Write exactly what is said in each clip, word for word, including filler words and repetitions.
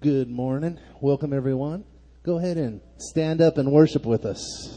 Good morning. Welcome, everyone. Go ahead and stand up and worship with us.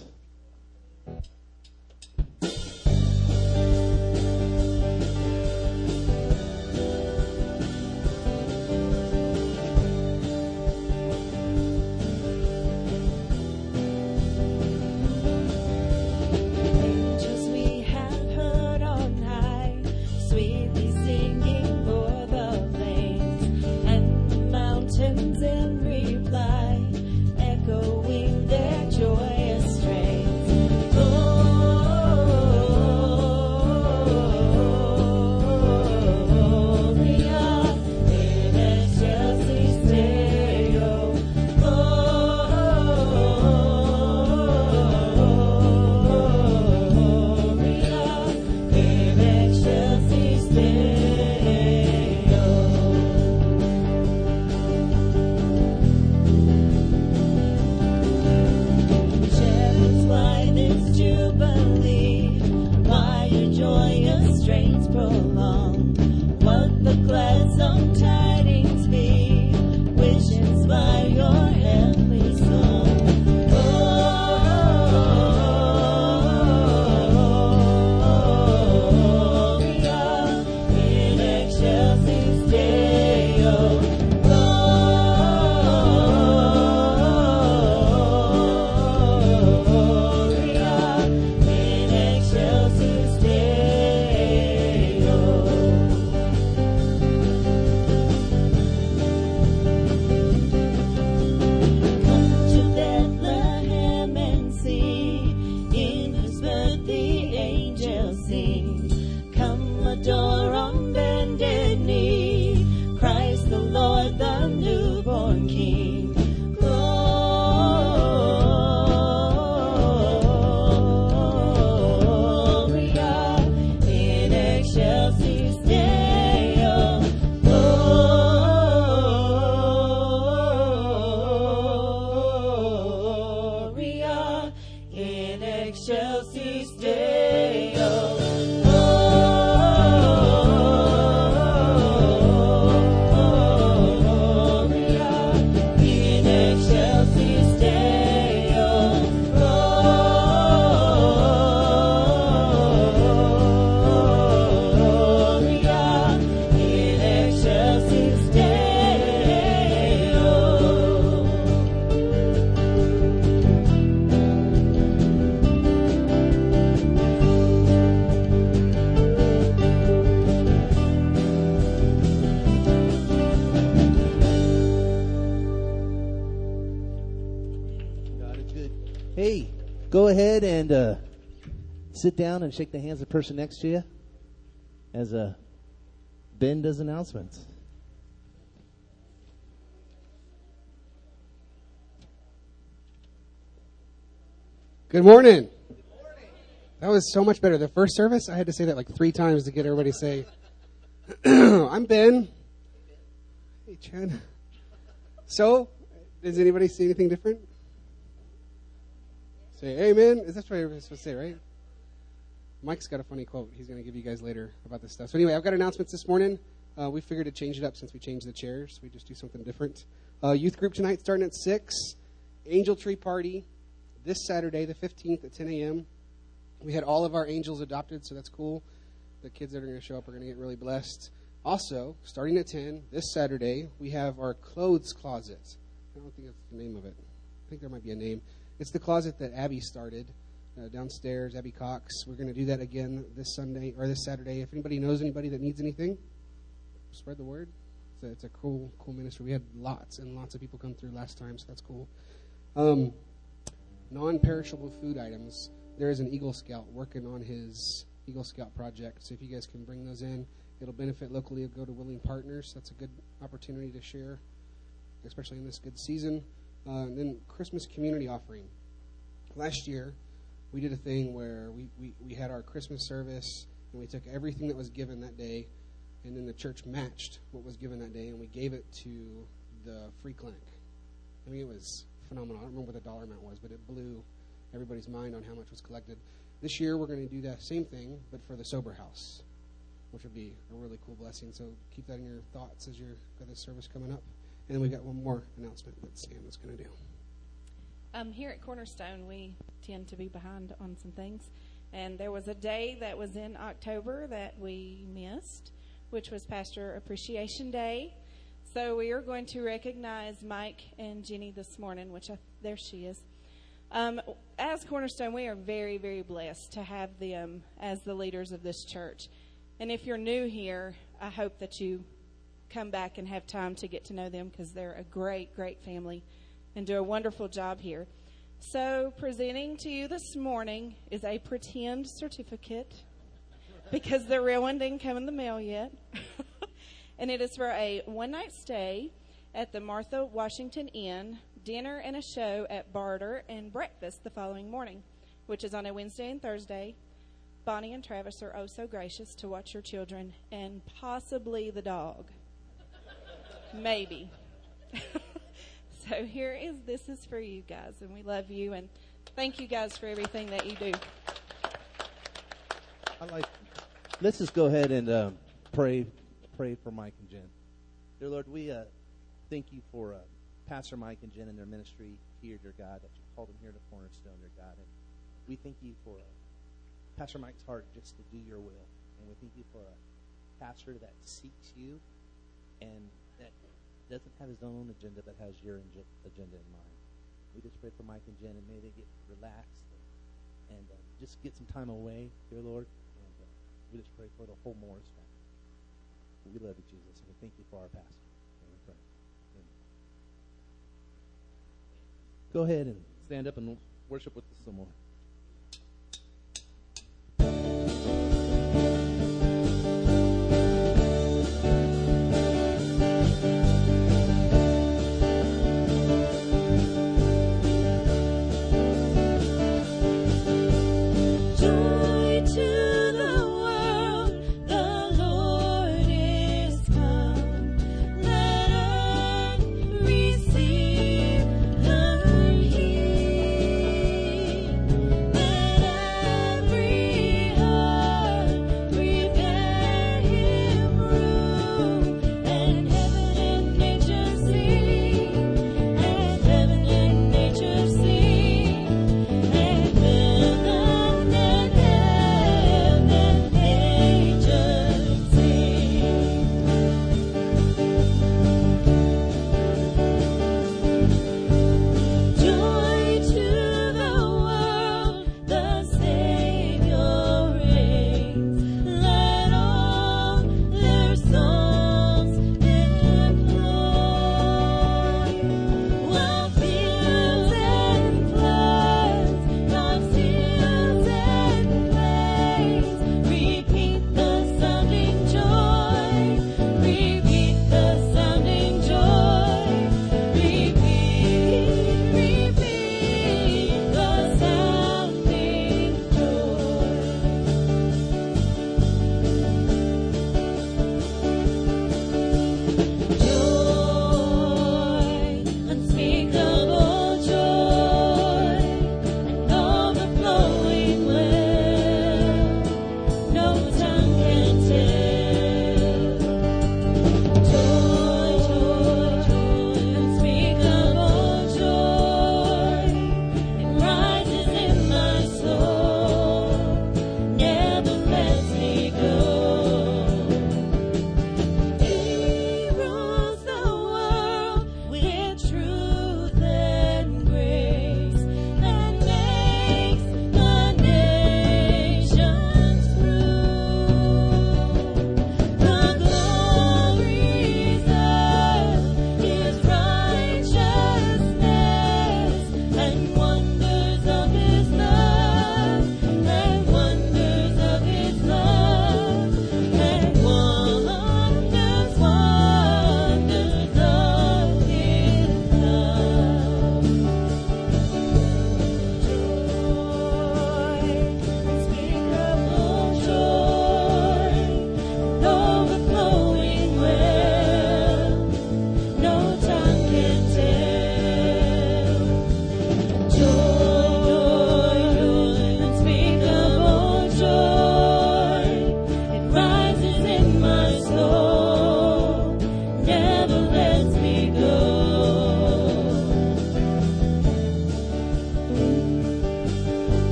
Go ahead and uh, sit down and shake the hands of the person next to you as uh, Ben does announcements. Good morning. Good morning. That was so much better. The first service, I had to say that like three times to get everybody to say, I'm Ben. Hey, Chad. So, does anybody see anything different? Say amen. Is that what you're supposed to say, right? Mike's got a funny quote he's going to give you guys later about this stuff. So anyway, I've got announcements this morning. Uh, we figured to change it up since we changed the chairs. We just do something different. Uh, youth group tonight starting at six. Angel Tree Party this Saturday, the fifteenth at ten a.m. We had all of our angels adopted, so that's cool. The kids that are going to show up are going to get really blessed. Also, starting at ten, this Saturday, we have our clothes closet. I don't think that's the name of it. I think there might be a name. It's the closet that Abby started uh, downstairs, Abby Cox. We're going to do that again this Sunday or this Saturday. If anybody knows anybody that needs anything, spread the word. It's a, it's a cool, cool ministry. We had lots and lots of people come through last time, so that's cool. Um, non-perishable food items. There is an Eagle Scout working on his Eagle Scout project, so if you guys can bring those in, it'll benefit locally. It'll go to willing partners. That's a good opportunity to share, especially in this good season. Uh, and then Christmas community offering. Last year, we did a thing where we, we, we had our Christmas service, and we took everything that was given that day, and then the church matched what was given that day, and we gave it to the Free Clinic. I mean, it was phenomenal. I don't remember what the dollar amount was, but it blew everybody's mind on how much was collected. This year, we're going to do that same thing, but for the Sober House, which would be a really cool blessing. So keep that in your thoughts as you've got this service coming up. And then we got one more announcement that Sam is going to do. Um, here at Cornerstone, we tend to be behind on some things. And there was a day that was in October that we missed, which was Pastor Appreciation Day. So we are going to recognize Mike and Jenny this morning, which I, there she is. Um, as Cornerstone, we are very, very blessed to have them as the leaders of this church. And if you're new here, I hope that you come back and have time to get to know them, because they're a great, great family and do a wonderful job here. So presenting to you this morning is a pretend certificate, because the real one didn't come in the mail yet. And it is for a one-night stay at the Martha Washington Inn, dinner and a show at Barter, and breakfast the following morning, which is on a Wednesday and Thursday. Bonnie and Travis are oh so gracious to watch your children and possibly the dog. Maybe. So here is, this is for you guys, and we love you, and thank you guys for everything that you do. I like. Let's just go ahead and uh, pray, pray for Mike and Jen. Dear Lord, we uh, thank you for uh, Pastor Mike and Jen and their ministry here, dear God, that you called them here to Cornerstone, dear God, and we thank you for uh, Pastor Mike's heart just to do your will, and we thank you for a pastor that seeks you and that doesn't have his own agenda, but has your agenda in mind. We just pray for Mike and Jen, and may they get relaxed and, and uh, just get some time away, dear Lord. And uh, we just pray for the whole Morris family. We love you, Jesus, and we thank you for our pastor. And we pray. Amen. Go ahead and stand up and worship with us some more. Receive her healing.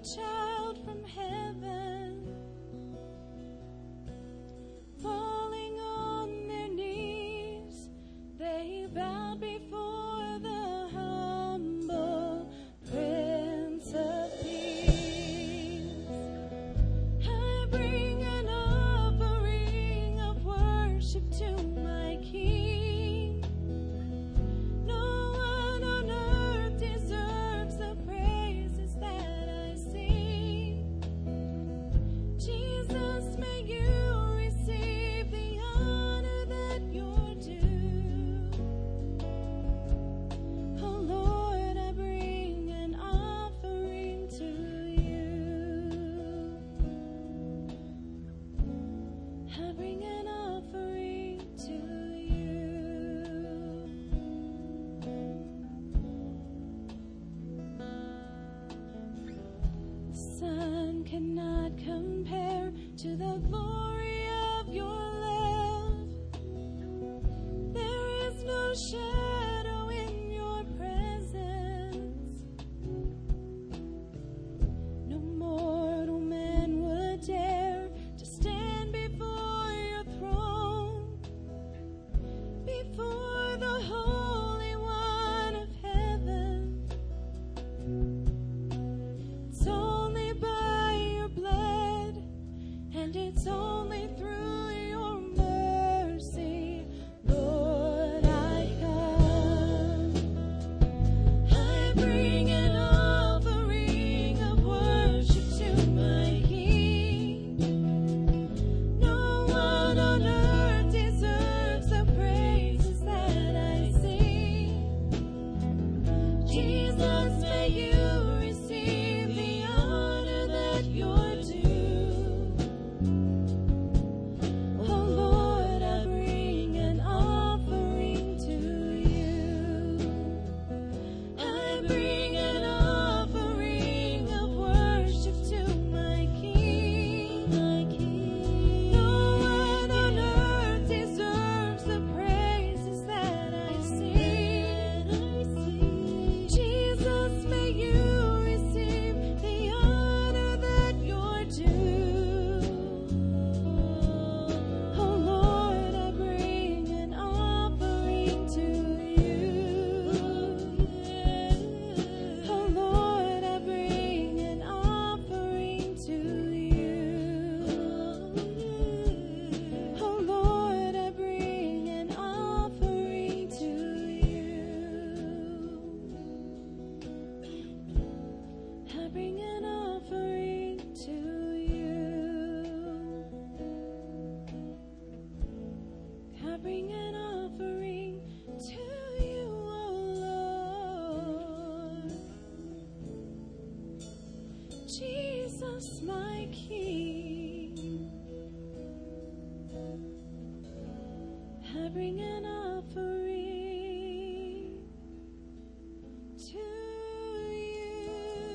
child from heaven, falling on their knees, they bowed before the humble Prince of Peace. I bring an offering of worship to my King. No one on earth deserves the praises that I sing. Jesus, may you receive the honor that you're due. Oh Lord, I bring an offering to you. I bring an offering to you. The sun cannot compare to the glory of your love. There is no shadow in your presence. No mortal man would dare to stand before your throne, before the Holy One of heaven. It's only by your blood, and it's only through your mercy, Lord, I come. I bring an offering of worship to my King. No one on earth deserves the praises that I sing. Jesus, may you receive the honor that you're due. Oh Lord, I bring an offering to you. I bring an offering of worship to my King. No one on earth deserves the praises that I sing. Jesus, may you receive the honor that you're due. Oh Lord, I bring an offering to you. Oh Lord, I bring an offering to you. Oh Lord, I bring an offering to you. I bring an offering to you. I bring an offering to you, oh Lord. Jesus, my King. I bring an offering to you.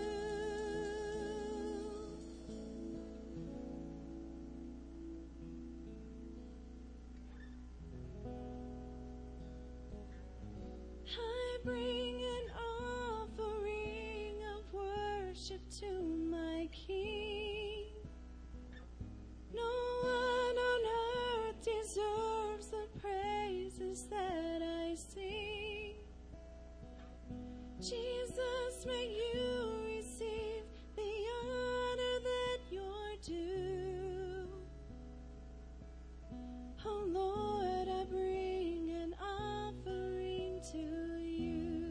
I bring an offering of worship to my King. No one on earth deserves the praises that I sing. Jesus, may you receive the honor that you're due. Oh Lord, I bring an offering to you.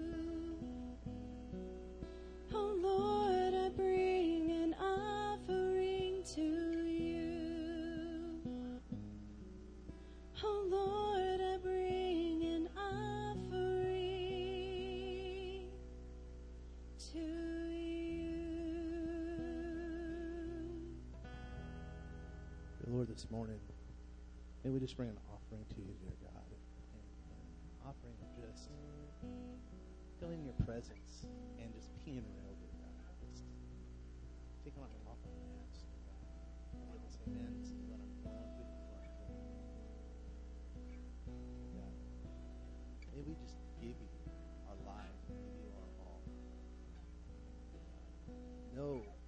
Oh Lord, I bring an offering to you. Oh Lord, I bring an offering to you. Dear Lord, this morning, may we just bring an offering to you, dear God, and, and an offering of just feeling your presence and just being real, dear God. Just taking off off our mask, dear God. All of us, amen. This is what I'm going through the front, dear God. May we just give you our life, give you our all. Know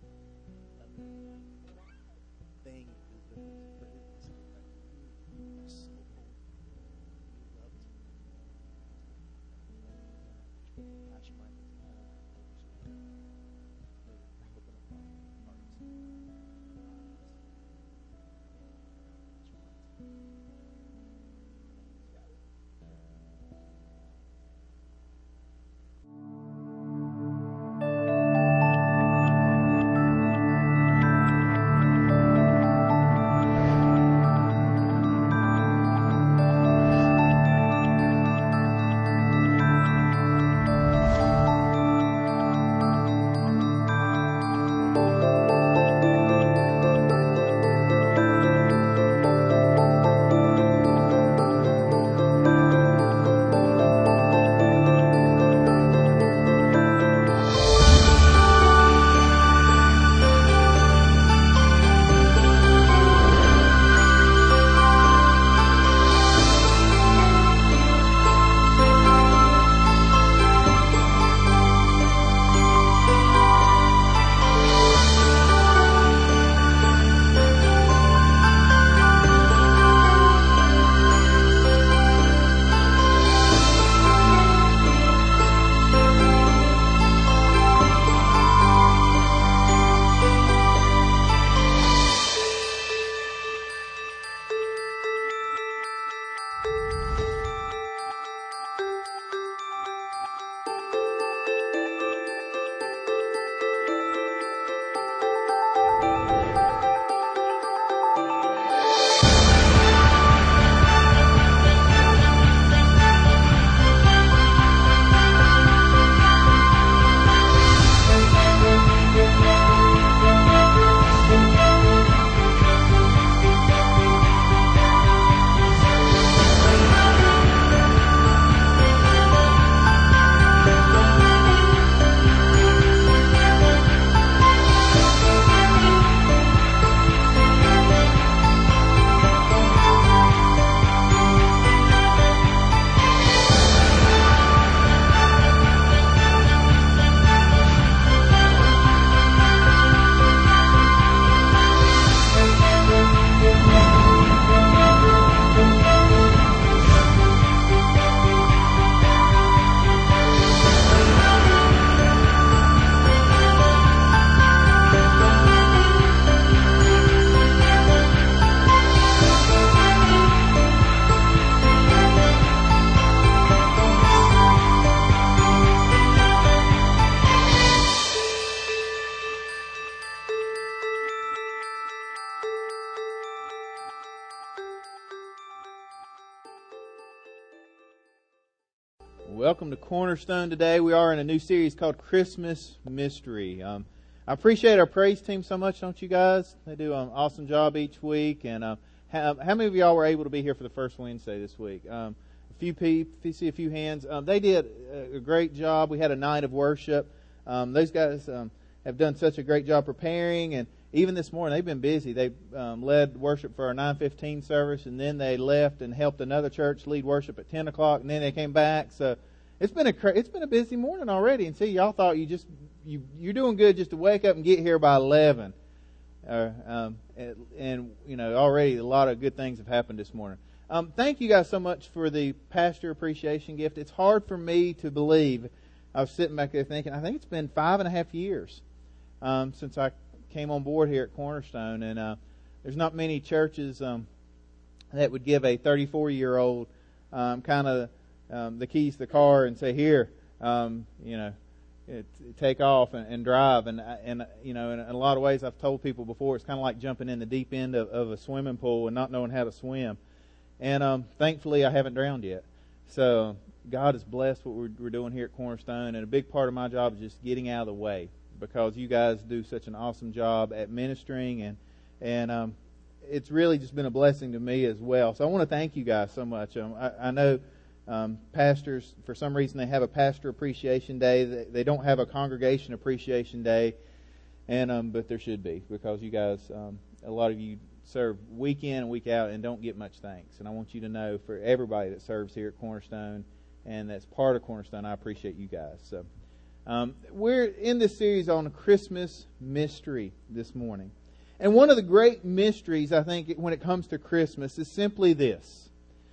Welcome to Cornerstone today. We are in a new series called Christmas Mystery. Um, I appreciate our praise team so much, don't you guys? They do an awesome job each week. And uh, how, how many of y'all were able to be here for the first Wednesday this week? Um, a few people, if you see a few hands. Um, they did a great job. We had a night of worship. Um, those guys um, have done such a great job preparing, and even this morning they've been busy. They um, led worship for our nine fifteen service, and then they left and helped another church lead worship at ten o'clock, and then they came back. So it's been a it's been a busy morning already. And see, y'all thought you just you you're doing good just to wake up and get here by eleven, uh, um, and, and you know already a lot of good things have happened this morning. Um, thank you guys so much for the pastor appreciation gift. It's hard for me to believe. I was sitting back there thinking, I think it's been five and a half years um, since I came on board here at Cornerstone, and uh, there's not many churches um, that would give a thirty-four-year-old um, kind of um, the keys to the car and say, "Here, um, you know, it, take off and, and drive." And and you know, in a lot of ways, I've told people before, it's kind of like jumping in the deep end of, of a swimming pool and not knowing how to swim. And um, thankfully, I haven't drowned yet. So God has blessed what we're, we're doing here at Cornerstone, and a big part of my job is just getting out of the way, because you guys do such an awesome job at ministering, and and um, it's really just been a blessing to me as well. So I want to thank you guys so much. Um, I, I know um, pastors, for some reason, they have a pastor appreciation day. They, they don't have a congregation appreciation day, and um, but there should be, because you guys, um, a lot of you serve week in and week out and don't get much thanks. And I want you to know, for everybody that serves here at Cornerstone and that's part of Cornerstone, I appreciate you guys. So um, we're in this series on Christmas mystery this morning. And one of the great mysteries, I think, when it comes to Christmas is simply this.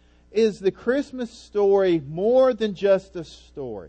Is the Christmas story more than just a story?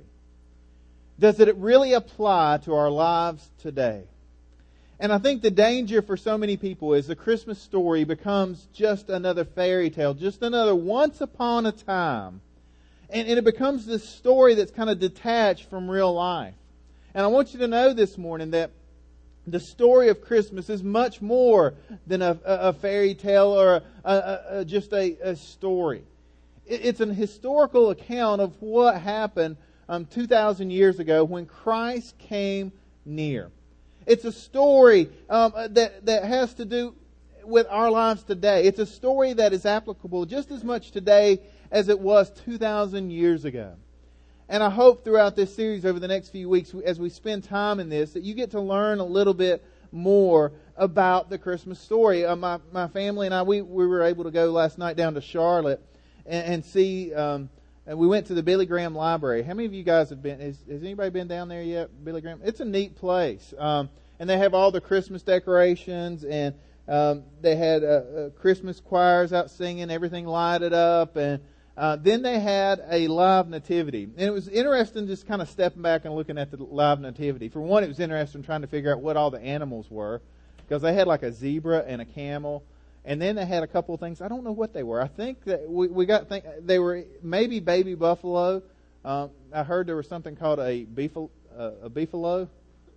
Does it really apply to our lives today? And I think the danger for so many people is the Christmas story becomes just another fairy tale, just another once upon a time. And, and it becomes this story that's kind of detached from real life. And I want you to know this morning that the story of Christmas is much more than a, a, a fairy tale or a, a, a, just a, a story. It, it's an historical account of what happened um, two thousand years ago when Christ came near. It's a story um, that, that has to do with our lives today. It's a story that is applicable just as much today as it was two thousand years ago. And I hope throughout this series over the next few weeks, as we spend time in this, that you get to learn a little bit more about the Christmas story. Uh, my, my family and I, we, we were able to go last night down to Charlotte and, and see... Um, And we went to the Billy Graham Library. How many of you guys have been? Has, has anybody been down there yet? Billy Graham. It's a neat place, um, and they have all the Christmas decorations, and um, they had uh, uh, Christmas choirs out singing, everything lighted up, and uh, then they had a live nativity. And it was interesting, just kind of stepping back and looking at the live nativity. For one, it was interesting trying to figure out what all the animals were, because they had like a zebra and a camel. And then they had a couple of things. I don't know what they were. I think that we, we got think they were maybe baby buffalo. Um, I heard there was something called a beef uh, a beefalo.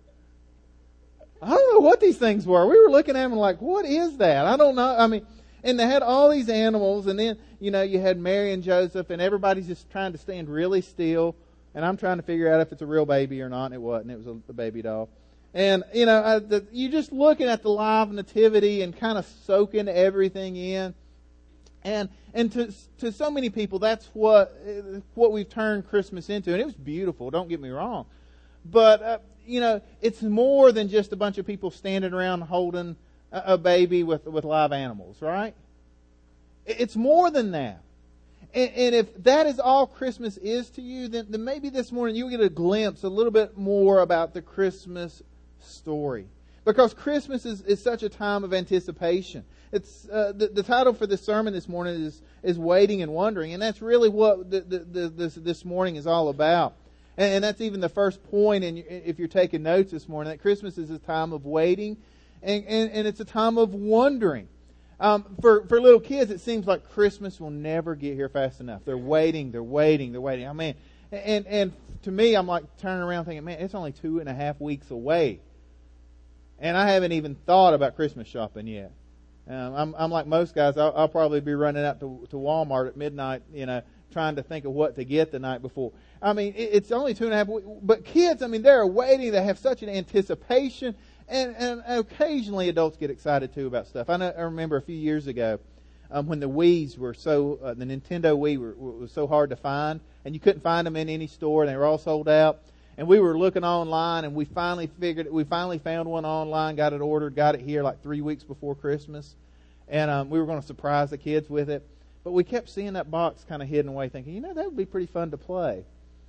I don't know what these things were. We were looking at them and like, what is that? I don't know. I mean, and they had all these animals, and then you know you had Mary and Joseph, and everybody's just trying to stand really still. And I'm trying to figure out if it's a real baby or not. And it wasn't. It was a, a baby doll. And, you know, uh, the, you're just looking at the live nativity and kind of soaking everything in. And and to to so many people, that's what what we've turned Christmas into. And it was beautiful, don't get me wrong. But, uh, you know, it's more than just a bunch of people standing around holding a, a baby with, with live animals, right? It's more than that. And, and if that is all Christmas is to you, then, then maybe this morning you'll get a glimpse a little bit more about the Christmas story, because Christmas is, is such a time of anticipation. It's uh, the, the title for this sermon this morning is is waiting and wondering, and that's really what the, the, the, this this morning is all about. And, and that's even the first point. And if you're taking notes this morning, that Christmas is a time of waiting, and and, and it's a time of wondering. Um, for for little kids, it seems like Christmas will never get here fast enough. They're waiting, they're waiting, they're waiting. I mean, and and to me, I'm like turning around thinking, man, it's only two and a half weeks away. And I haven't even thought about Christmas shopping yet. Um, I'm, I'm like most guys. I'll, I'll probably be running out to, to Walmart at midnight, you know, trying to think of what to get the night before. I mean, it's only two and a half weeks. But kids, I mean, they're waiting. They have such an anticipation. And, and occasionally adults get excited too about stuff. I, know, I remember a few years ago um, when the Wii's were so, uh, the Nintendo Wii were, was so hard to find. And you couldn't find them in any store. And they were all sold out. And we were looking online, and we finally figured, we finally found one online, got it ordered, got it here like three weeks before Christmas. And um, we were going to surprise the kids with it. But we kept seeing that box kind of hidden away, thinking, you know, that would be pretty fun to play.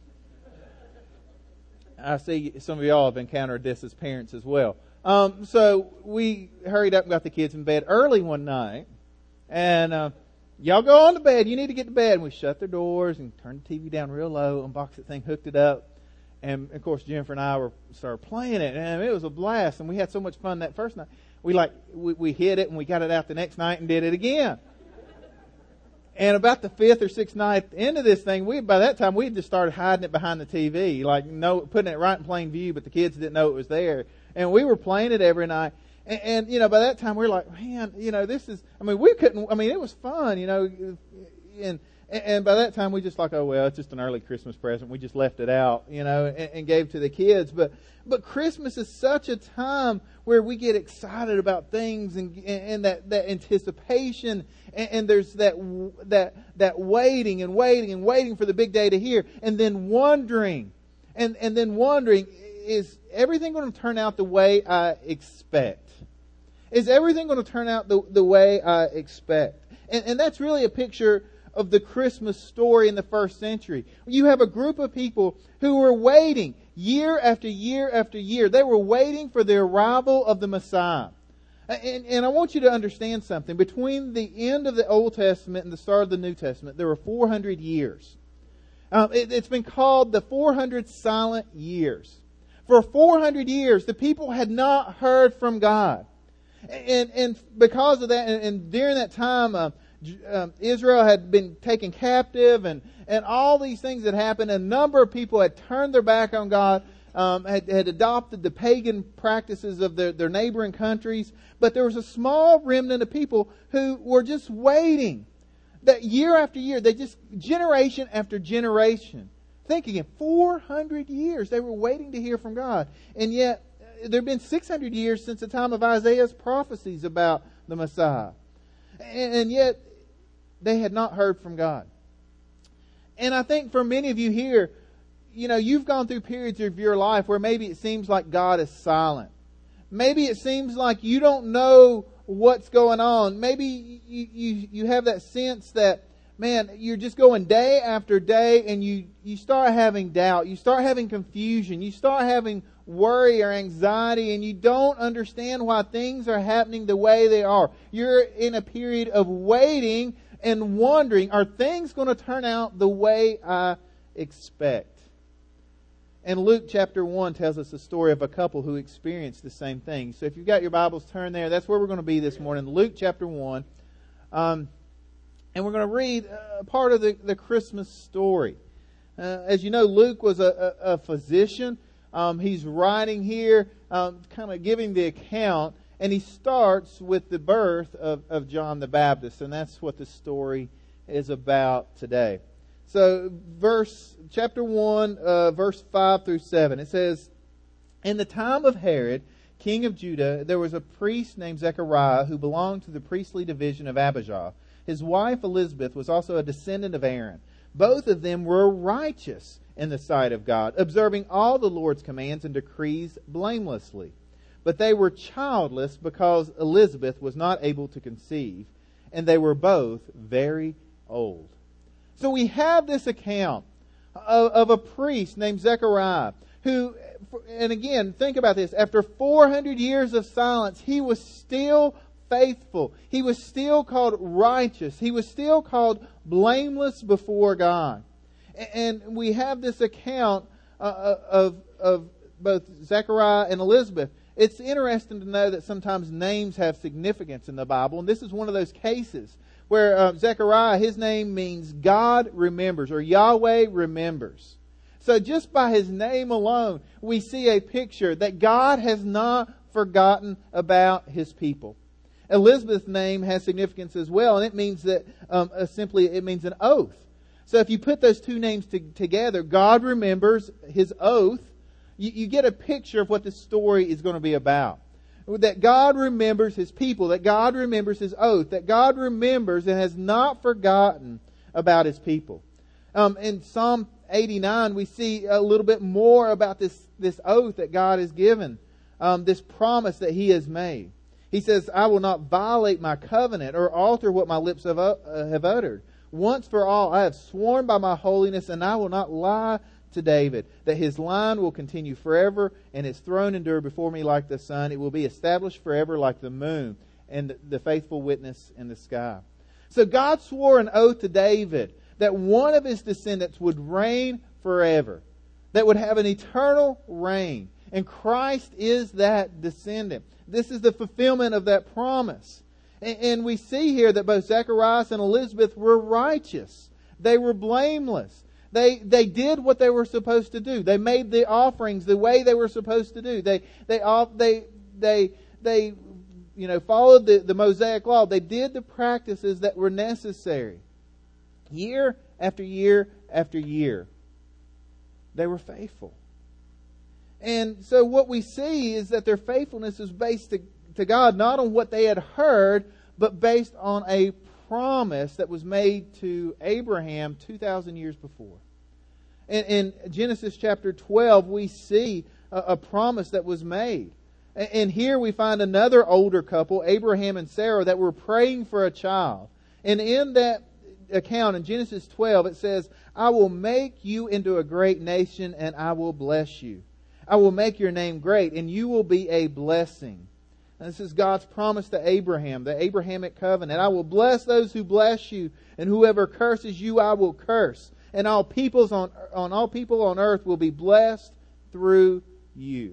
I see some of y'all have encountered this as parents as well. Um, so we hurried up and got the kids in bed early one night. And uh, y'all go on to bed. You need to get to bed. And we shut their doors and turned the T V down real low, unboxed the thing, hooked it up. And, of course, Jennifer and I were started playing it. And it was a blast. And we had so much fun that first night. We like we, we hid it and we got it out the next night and did it again. And about the fifth or sixth night into this thing, we by that time we had just started hiding it behind the T V, like no putting it right in plain view, but the kids didn't know it was there. And we were playing it every night. And, and you know, by that time we were like, man, you know, this is. I mean, we couldn't. I mean, it was fun, you know. And and by that time we just like, oh well, it's just an early Christmas present. We just left it out, you know, and, and gave to the kids. But but Christmas is such a time where we get excited about things and and that, that anticipation. And, and there's that that that waiting and waiting and waiting for the big day to hear, and then wondering, and and then wondering, is everything going to turn out the way I expect? Is everything going to turn out the the way I expect? And, and that's really a picture of the Christmas story in the first century. You have a group of people who were waiting year after year after year. They were waiting for the arrival of the Messiah. And, and I want you to understand something. Between the end of the Old Testament and the start of the New Testament, there were four hundred years. Um, it, it's been called the four hundred silent years. For four hundred years, the people had not heard from God. And, and because of that, and, and during that time, uh, um, Israel had been taken captive, and, and all these things had happened. A number of people had turned their back on God, um, had, had adopted the pagan practices of their, their neighboring countries. But there was a small remnant of people who were just waiting. That year after year, they just, generation after generation. Think again, four hundred years they were waiting to hear from God. And yet, there have been six hundred years since the time of Isaiah's prophecies about the Messiah. And, and yet, they had not heard from God. And I think for many of you here, you know, you've gone through periods of your life where maybe it seems like God is silent. Maybe it seems like you don't know what's going on. Maybe you, you, you have that sense that, man, you're just going day after day and you, you start having doubt. You start having confusion. You start having worry or anxiety, and you don't understand why things are happening the way they are. You're in a period of waiting and wondering, are things going to turn out the way I expect? And Luke chapter one tells us the story of a couple who experienced the same thing. So if you've got your Bibles, turn there. That's where we're going to be this morning. Luke chapter one. Um, and we're going to read uh, part of the, the Christmas story. Uh, as you know, Luke was a, a, a physician. Um, he's writing here, um, kind of giving the account. And he starts with the birth of, of John the Baptist. And that's what the story is about today. So, verse chapter one, uh, verse five through seven, it says, "In the time of Herod, king of Judah, there was a priest named Zechariah who belonged to the priestly division of Abijah. His wife Elizabeth was also a descendant of Aaron. Both of them were righteous in the sight of God, observing all the Lord's commands and decrees blamelessly. But they were childless because Elizabeth was not able to conceive, and they were both very old." So we have this account of, of a priest named Zechariah who, and again, think about this, after four hundred years of silence, he was still faithful. He was still called righteous. He was still called blameless before God. And we have this account of, of both Zechariah and Elizabeth. It's interesting to know that sometimes names have significance in the Bible, and this is one of those cases where uh, Zechariah, his name means God remembers, or Yahweh remembers. So just by his name alone, we see a picture that God has not forgotten about his people. Elizabeth's name has significance as well, and it means that um, uh, simply it means an oath. So if you put those two names to, together, God remembers His oath. You, you get a picture of what this story is going to be about. That God remembers His people, that God remembers His oath, that God remembers and has not forgotten about His people. Um, in Psalm eighty-nine, we see a little bit more about this, this oath that God has given, um, this promise that He has made. He says, I will not violate my covenant or alter what my lips have, uh, have uttered. Once for all, I have sworn by my holiness, and I will not lie to David, that his line will continue forever, and his throne endure before me like the sun. It will be established forever like the moon, and the faithful witness in the sky. So God swore an oath to David that one of his descendants would reign forever, that would have an eternal reign. And Christ is that descendant. This is the fulfillment of that promise. And we see here that both Zacharias and Elizabeth were righteous. They were blameless. They they did what they were supposed to do. They made the offerings the way they were supposed to do. They they they they they you know followed the, the Mosaic law. They did the practices that were necessary. Year after year after year, they were faithful. And so what we see is that their faithfulness is based to, to God not on what they had heard, but based on a promise that was made to Abraham two thousand years before. In, in Genesis chapter twelve, we see a, a promise that was made. And, and here we find another older couple, Abraham and Sarah, that were praying for a child. And in that account, in Genesis twelve, it says, I will make you into a great nation, and I will bless you. I will make your name great, and you will be a blessing. And this is God's promise to Abraham, the Abrahamic covenant. I will bless those who bless you, and whoever curses you, I will curse. And all peoples on, on all people on earth will be blessed through you.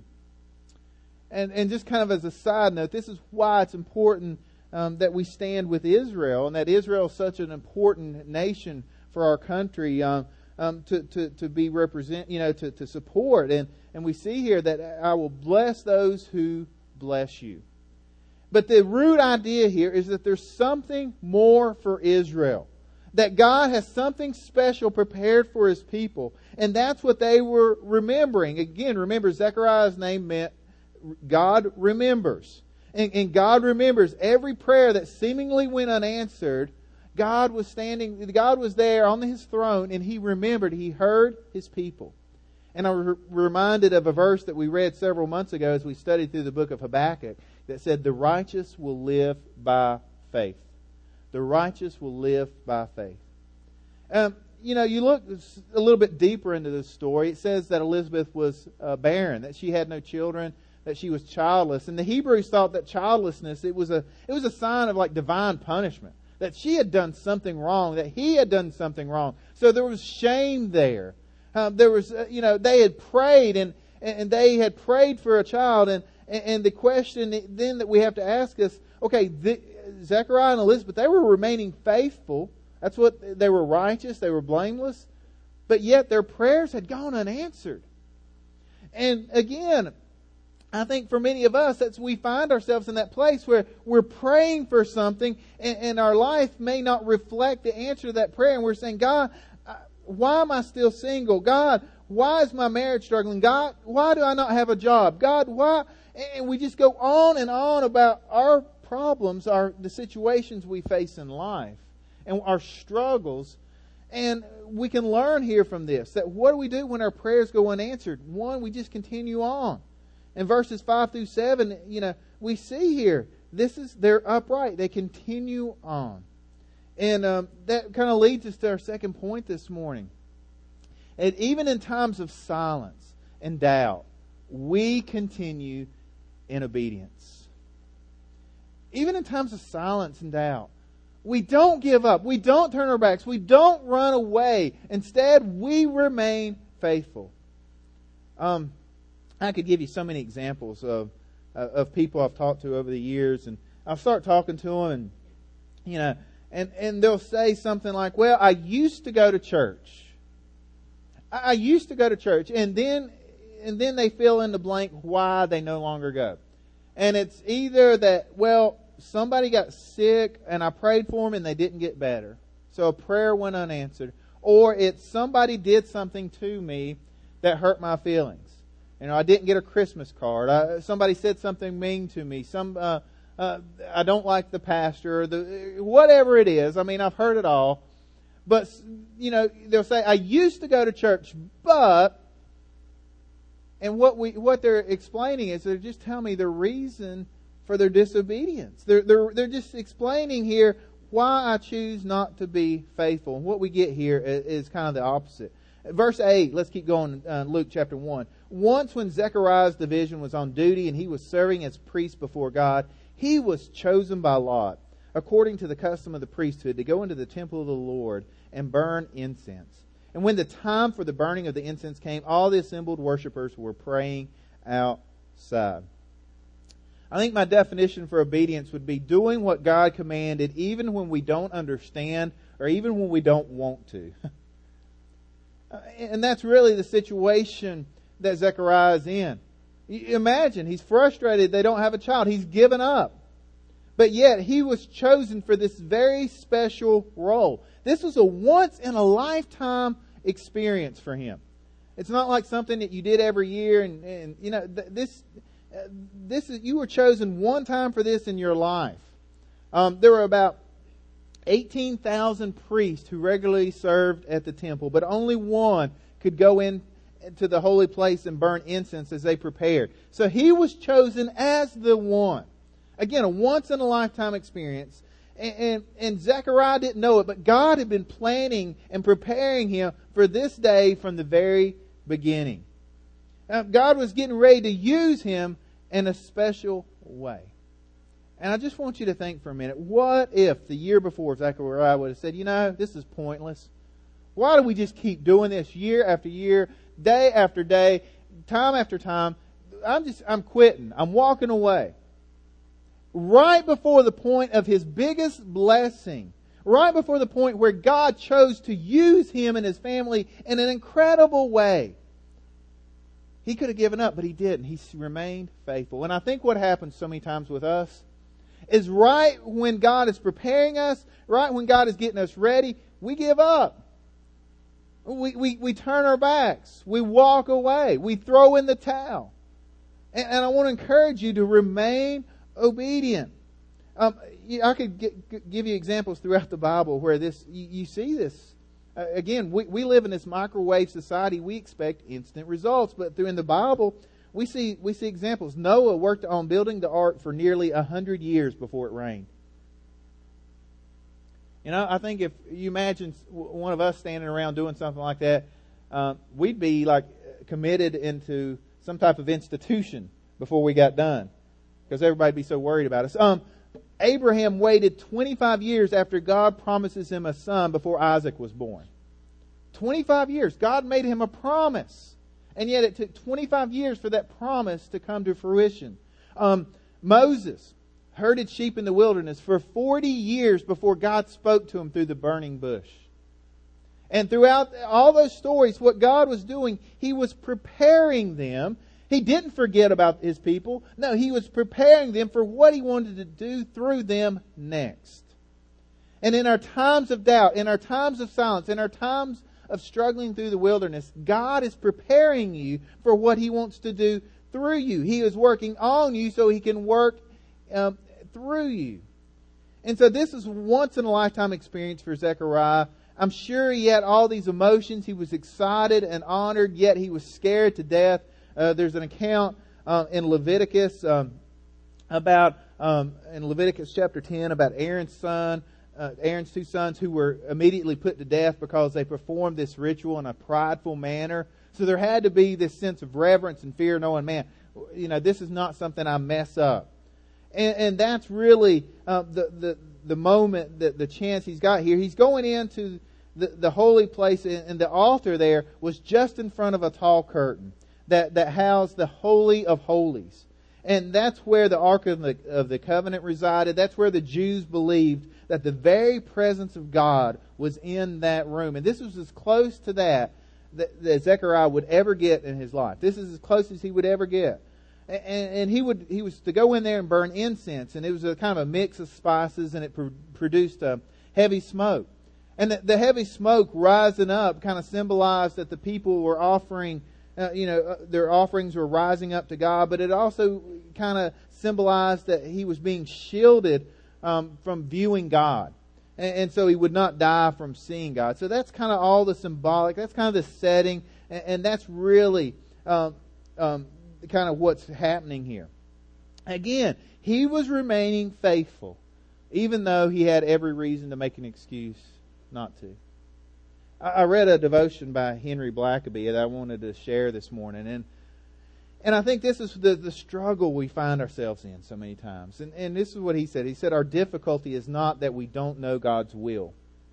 And and just kind of as a side note, this is why it's important um, that we stand with Israel, and that Israel is such an important nation for our country um, um, to, to to be represent, you know, to to support. And and we see here that I will bless those who bless you. But the root idea here is that there's something more for Israel. That God has something special prepared for His people. And that's what they were remembering. Again, remember, Zechariah's name meant God remembers. And, and God remembers every prayer that seemingly went unanswered. God was standing, God was there on His throne, and He remembered, He heard His people. And I was reminded of a verse that we read several months ago as we studied through the book of Habakkuk that said, the righteous will live by faith. The righteous will live by faith. Um, you know, you look a little bit deeper into this story. It says that Elizabeth was uh, barren, that she had no children, that she was childless. And the Hebrews thought that childlessness, it was a it was a sign of like divine punishment. That she had done something wrong, that he had done something wrong. So there was shame there. Um, there was, uh, you know, they had prayed and, and they had prayed for a child. And, and the question then that we have to ask is, okay, the, Zechariah and Elizabeth, they were remaining faithful. That's what, they were righteous, they were blameless. But yet their prayers had gone unanswered. And again, I think for many of us, that's we find ourselves in that place where we're praying for something and, and our life may not reflect the answer to that prayer. And we're saying, God, why am I still single? God, why is my marriage struggling? God, why do I not have a job? God, why? And we just go on and on about our problems, our the situations we face in life and our struggles. And we can learn here from this that what do we do when our prayers go unanswered? One, we just continue on. In verses five through seven, you know, we see here, this is, they're upright. They continue on. And um, that kind of leads us to our second point this morning. And even in times of silence and doubt, we continue in obedience. Even in times of silence and doubt, we don't give up. We don't turn our backs. We don't run away. Instead, we remain faithful. Um, I could give you so many examples of uh, of people I've talked to over the years, and I'll start talking to them, and you know, and and they'll say something like, "Well, I used to go to church. I, I used to go to church," and then and then they fill in the blank why they no longer go, and it's either that, well, somebody got sick and I prayed for them and they didn't get better, so a prayer went unanswered, or it's somebody did something to me that hurt my feelings. You know, I didn't get a Christmas card. I, somebody said something mean to me. Some uh, uh, I don't like the pastor. Or the whatever it is. I mean, I've heard it all. But you know, they'll say, "I used to go to church, but," and what we what they're explaining is they're just telling me the reason for their disobedience. They're they're they're just explaining here why I choose not to be faithful. And what we get here is, is kind of the opposite. Verse eight, let's keep going, uh, Luke chapter one. Once when Zechariah's division was on duty and he was serving as priest before God, he was chosen by Lot, according to the custom of the priesthood, to go into the temple of the Lord and burn incense. And when the time for the burning of the incense came, all the assembled worshipers were praying outside. I think my definition for obedience would be doing what God commanded even when we don't understand or even when we don't want to. And that's really the situation that Zechariah is in. Imagine, he's frustrated they don't have a child. He's given up. But yet, he was chosen for this very special role. This was a once-in-a-lifetime experience for him. It's not like something that you did every year. And, and you know, this, this is, you were chosen one time for this in your life. Um, there were about eighteen thousand priests who regularly served at the temple, but only one could go in to the holy place and burn incense as they prepared. So he was chosen as the one. Again, a once-in-a-lifetime experience. And, and, and Zechariah didn't know it, but God had been planning and preparing him for this day from the very beginning. Now, God was getting ready to use him in a special way. And I just want you to think for a minute, what if the year before Zechariah would have said, you know, this is pointless. Why do we just keep doing this year after year, day after day, time after time? I'm just, I'm quitting. I'm walking away. Right before the point of his biggest blessing, right before the point where God chose to use him and his family in an incredible way. He could have given up, but he didn't. He remained faithful. And I think what happens so many times with us is right when God is preparing us, right when God is getting us ready, we give up. We, we, we turn our backs. We walk away. We throw in the towel. And, and I want to encourage you to remain obedient. Um, I could get, give you examples throughout the Bible where this you, you see this. Uh, again, we, we live in this microwave society. We expect instant results. But through in the Bible, we see we see examples. Noah worked on building the ark for nearly a hundred years before it rained. You know, I think if you imagine one of us standing around doing something like that, uh, we'd be like committed into some type of institution before we got done, because everybody'd be so worried about us. Um, Abraham waited twenty-five years after God promises him a son before Isaac was born. twenty-five years. God made him a promise. And yet it took twenty-five years for that promise to come to fruition. Um, Moses herded sheep in the wilderness for forty years before God spoke to him through the burning bush. And throughout all those stories, what God was doing, He was preparing them. He didn't forget about His people. No, He was preparing them for what He wanted to do through them next. And in our times of doubt, in our times of silence, in our times of struggling through the wilderness, God is preparing you for what He wants to do through you. He is working on you so He can work um, through you. And so this is a once in a lifetime experience for Zechariah. I'm sure he had all these emotions. He was excited and honored, yet he was scared to death. Uh, there's an account uh, in Leviticus um, about, um, in Leviticus chapter ten, about Aaron's son, uh, Aaron's two sons who were immediately put to death because they performed this ritual in a prideful manner. So there had to be this sense of reverence and fear, knowing, man, you know, this is not something I mess up. And, and that's really uh, the, the the moment, the, the chance he's got here. He's going into the, the holy place, and the altar there was just in front of a tall curtain that, that housed the Holy of Holies. And that's where the Ark of the, of the Covenant resided. That's where the Jews believed that the very presence of God was in that room. And this was as close to that that, that Zechariah would ever get in his life. This is as close as he would ever get. And, and he would he was to go in there and burn incense, and it was a kind of a mix of spices, and it pr- produced a heavy smoke. And the, the heavy smoke rising up kind of symbolized that the people were offering, uh, you know, uh, their offerings were rising up to God, but it also kind of symbolized that he was being shielded um, from viewing God. And, and so he would not die from seeing God. So that's kind of all the symbolic, that's kind of the setting, and, and that's really um, um, kind of what's happening here. Again, he was remaining faithful, even though he had every reason to make an excuse not to. I read a devotion by Henry Blackaby that I wanted to share this morning, and and I think this is the, the struggle we find ourselves in so many times. And, and this is what he said. He said, our difficulty is not that we don't know God's will.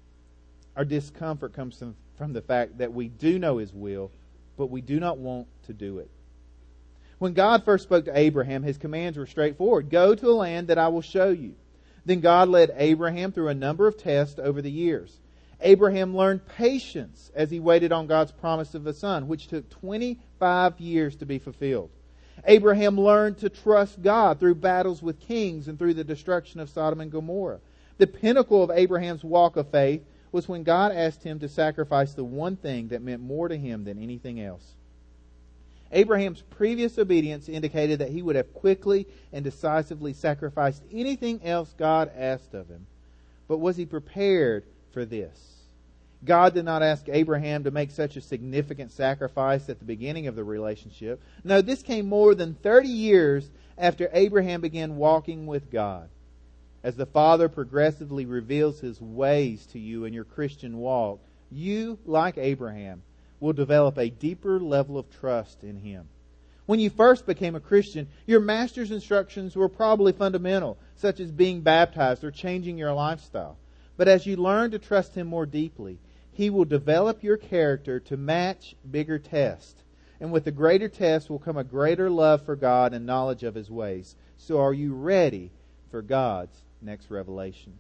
Our discomfort comes from, from the fact that we do know His will, but we do not want to do it. When God first spoke to Abraham, His commands were straightforward. Go to a land that I will show you. Then God led Abraham through a number of tests over the years. Abraham learned patience as he waited on God's promise of a son, which took twenty-five years to be fulfilled. Abraham learned to trust God through battles with kings and through the destruction of Sodom and Gomorrah. The pinnacle of Abraham's walk of faith was when God asked him to sacrifice the one thing that meant more to him than anything else. Abraham's previous obedience indicated that he would have quickly and decisively sacrificed anything else God asked of him. But was he prepared for this? God did not ask Abraham to make such a significant sacrifice at the beginning of the relationship. No, this came more than thirty years after Abraham began walking with God. As the Father progressively reveals His ways to you in your Christian walk, you, like Abraham, will develop a deeper level of trust in Him. When you first became a Christian, your Master's instructions were probably fundamental, such as being baptized or changing your lifestyle. But as you learn to trust Him more deeply, He will develop your character to match bigger tests. And with the greater test will come a greater love for God and knowledge of His ways. So are you ready for God's next revelation?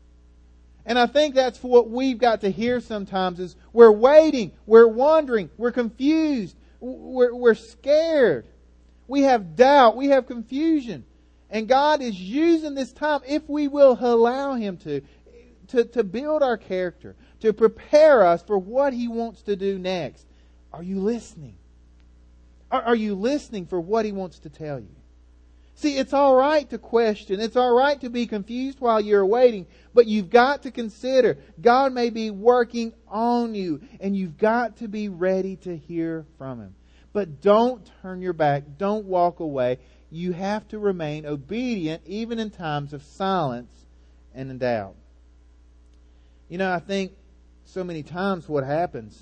And I think that's what we've got to hear sometimes is we're waiting, we're wondering, we're confused, we're, we're scared. We have doubt, we have confusion. And God is using this time, if we will allow Him to, to, to build our character, to prepare us for what He wants to do next. Are you listening? Are, are you listening for what He wants to tell you? See, it's all right to question. It's all right to be confused while you're waiting. But you've got to consider God may be working on you. And you've got to be ready to hear from Him. But don't turn your back. Don't walk away. You have to remain obedient even in times of silence and in doubt. You know, I think so many times what happens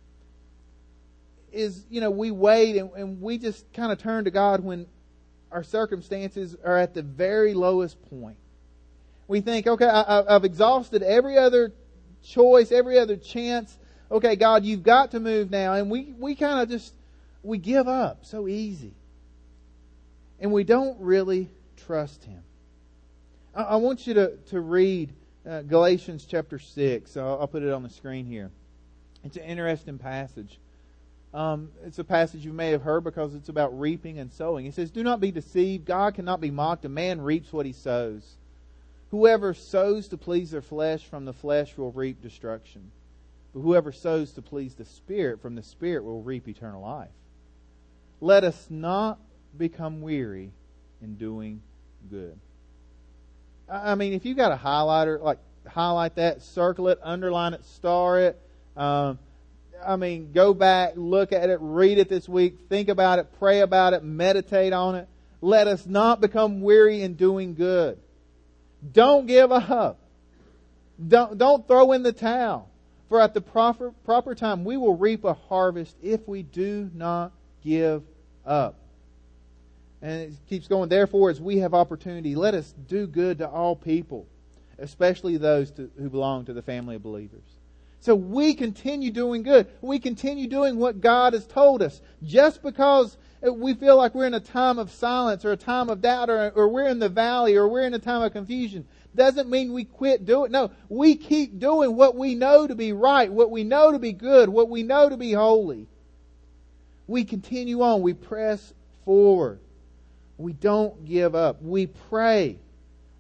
is, you know, we wait and, and we just kind of turn to God when our circumstances are at the very lowest point. We think, okay, I, I've exhausted every other choice, every other chance. Okay, God, you've got to move now. And we, we kind of just, we give up so easy. And we don't really trust Him. I, I want you to, to read uh, Galatians chapter six. I'll, I'll put it on the screen here. It's an interesting passage. Um, it's a passage you may have heard because it's about reaping and sowing. It says, do not be deceived. God cannot be mocked. A man reaps what he sows. Whoever sows to please their flesh from the flesh will reap destruction. But whoever sows to please the Spirit from the Spirit will reap eternal life. Let us not become weary in doing good. I mean, if you got a highlighter, like highlight that, circle it, underline it, star it. Um, I mean, go back, look at it, read it this week, think about it, pray about it, meditate on it. Let us not become weary in doing good. Don't give up. Don't, don't throw in the towel. For at the proper, proper time, we will reap a harvest if we do not give up. And it keeps going, therefore, as we have opportunity, let us do good to all people, especially those to, who belong to the family of believers. So we continue doing good. We continue doing what God has told us. Just because we feel like we're in a time of silence or a time of doubt or, or we're in the valley or we're in a time of confusion doesn't mean we quit doing it. No, we keep doing what we know to be right, what we know to be good, what we know to be holy. We continue on. We press forward. We don't give up. We pray.